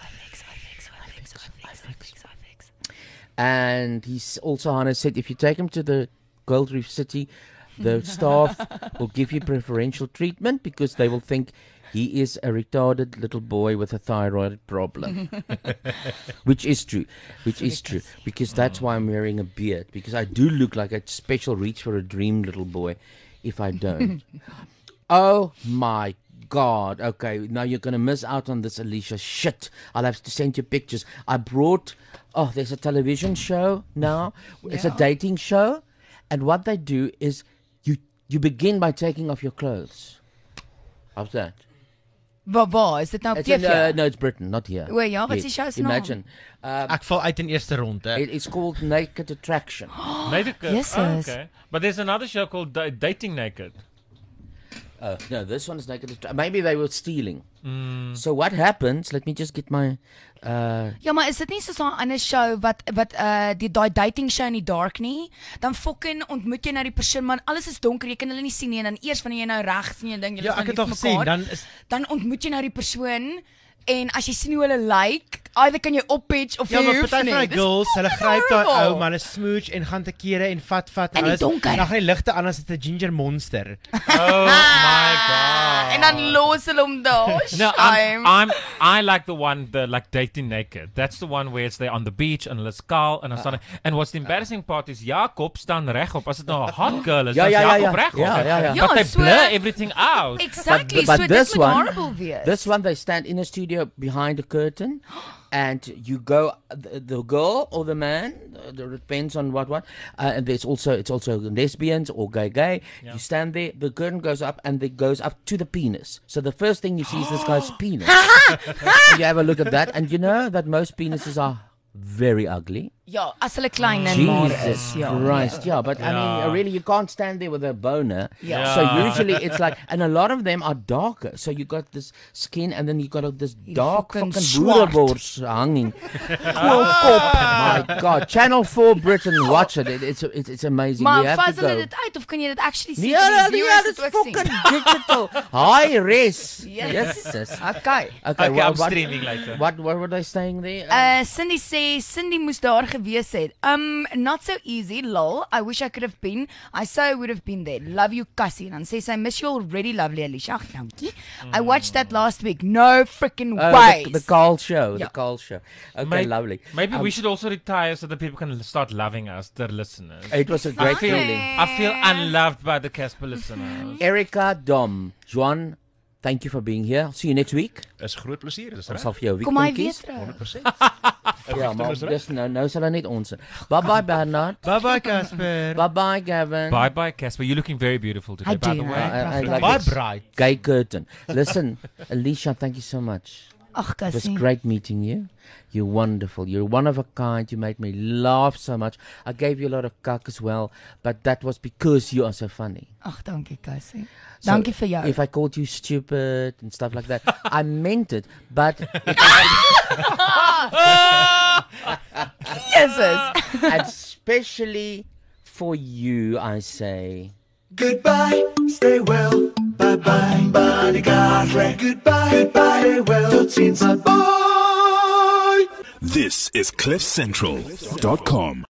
And he's also, Hannes said, if you take him to the Gold Reef City, the staff will give you preferential treatment because they will think he is a retarded little boy with a thyroid problem. Which is true. Because that's why I'm wearing a beard. Because I do look like a special reach for a dream little boy if I don't. Oh my God. Okay, now you're going to miss out on this, Alicia. Shit. I'll have to send you pictures. I brought... Oh, there's a television show now. It's a dating show. And what they do is you begin by taking off your clothes. How's that? Waar is dit nou op TV? No, it's Britain, not here. O ja, wat is die show se naam? Imagine. Ek val uit in eerste ronde. It's called Naked Attraction. Naked? Yes, oh, okay. But there's another show called Dating Naked. No, this one is Naked Attraction. Maybe they were stealing. So what happens, let me just get my... Ja, maar is dit nie so 'n ander show wat daai dating show in die dark nie? Dan fucking ontmoet jy nou die persoon, man, alles is donker, jy kan hulle nie sien nie, en dan eers wanneer jy nou reg sien, jy dink jy is nou lief vir mekaar. Dan ontmoet jy nou die persoon, en as jy sien hoe hulle lyk, either kan jy oppitch of jy hoef nie. Ja, maar party van die girls, hulle gryp daai ou man, 'n smooch en gaan te kere en vat en alles. Dan gaan die ligte aan as dit 'n ginger monster. Oh my God. En dan los hulle hom daar. No, I like the one, like Dating Naked. That's the one where it's there on the beach and hulle skaal en dan staan and what's the embarrassing part is Jakob staan regop. As dit nou 'n hot girl is, dan Jakob regop. Ja. But they blur everything out. Exactly. But so this one, horrible wees. This one they stand in a studio behind a curtain. And you go, the girl or the man, it depends on what. And it's also lesbians or gay. Yeah. You stand there, the curtain goes up, and it goes up to the penis. So the first thing you see is this guy's penis. And you have a look at that, and you know that most penises are very ugly. Ja, as hulle klein en maar is. Jesus Christ, yeah. But I mean, really, you can't stand there with a boner. Yeah. So usually it's like, and a lot of them are darker. So you got this skin, and then you got this dark fucking boerenbors hanging. My God, Channel 4 Britain, watch it. It's amazing. Maar you have vas to go. hulle dit uit of kan jy dit actually sien? Ja, it's fucking digital. High res. Yes. Okay, I'm streaming later. What were they saying there? Cindy sê Cindy moes daar gewees het. Not so easy, lol. I wish I could have been. I so would have been there. Love you, Cassie. En dan sê sy, miss you already, lovely Alicia. Ag, dankie. I watched that last week. No freaking way. The Carl show. The Carl show. Okay, lovely. Maybe we should also retire so that people can start loving us, the listeners. It was a great feeling. I feel unloved by the Casper listeners. Erica Dom. Juan, thank you for being here. See you next week. Is groot plesier, dis reg. Ons sal vir jou Kom hy weekend weer kies. terug. 100%. Ja, maar dis nou sal hy net ons. Bye Bernard. Bye Casper. Bye Gavin. Bye Casper. You're looking very beautiful today, by the way. I like Bye this bright. gay curtain. Listen, Alicia, thank you so much. Ag, It was Cassie. great meeting you. You're wonderful. You're one of a kind. You made me laugh so much. I gave you a lot of kak as well, but that was because you are so funny. Ag, dankie, Cassie. So Dankie vir jou. If I called you stupid and stuff like that, I meant it, but... Jesus. And especially for you, I say... Goodbye, stay well, bye-bye, bodyguard friend. Goodbye, Goodbye, well, tot ziens, bye. This is CliffCentral.com.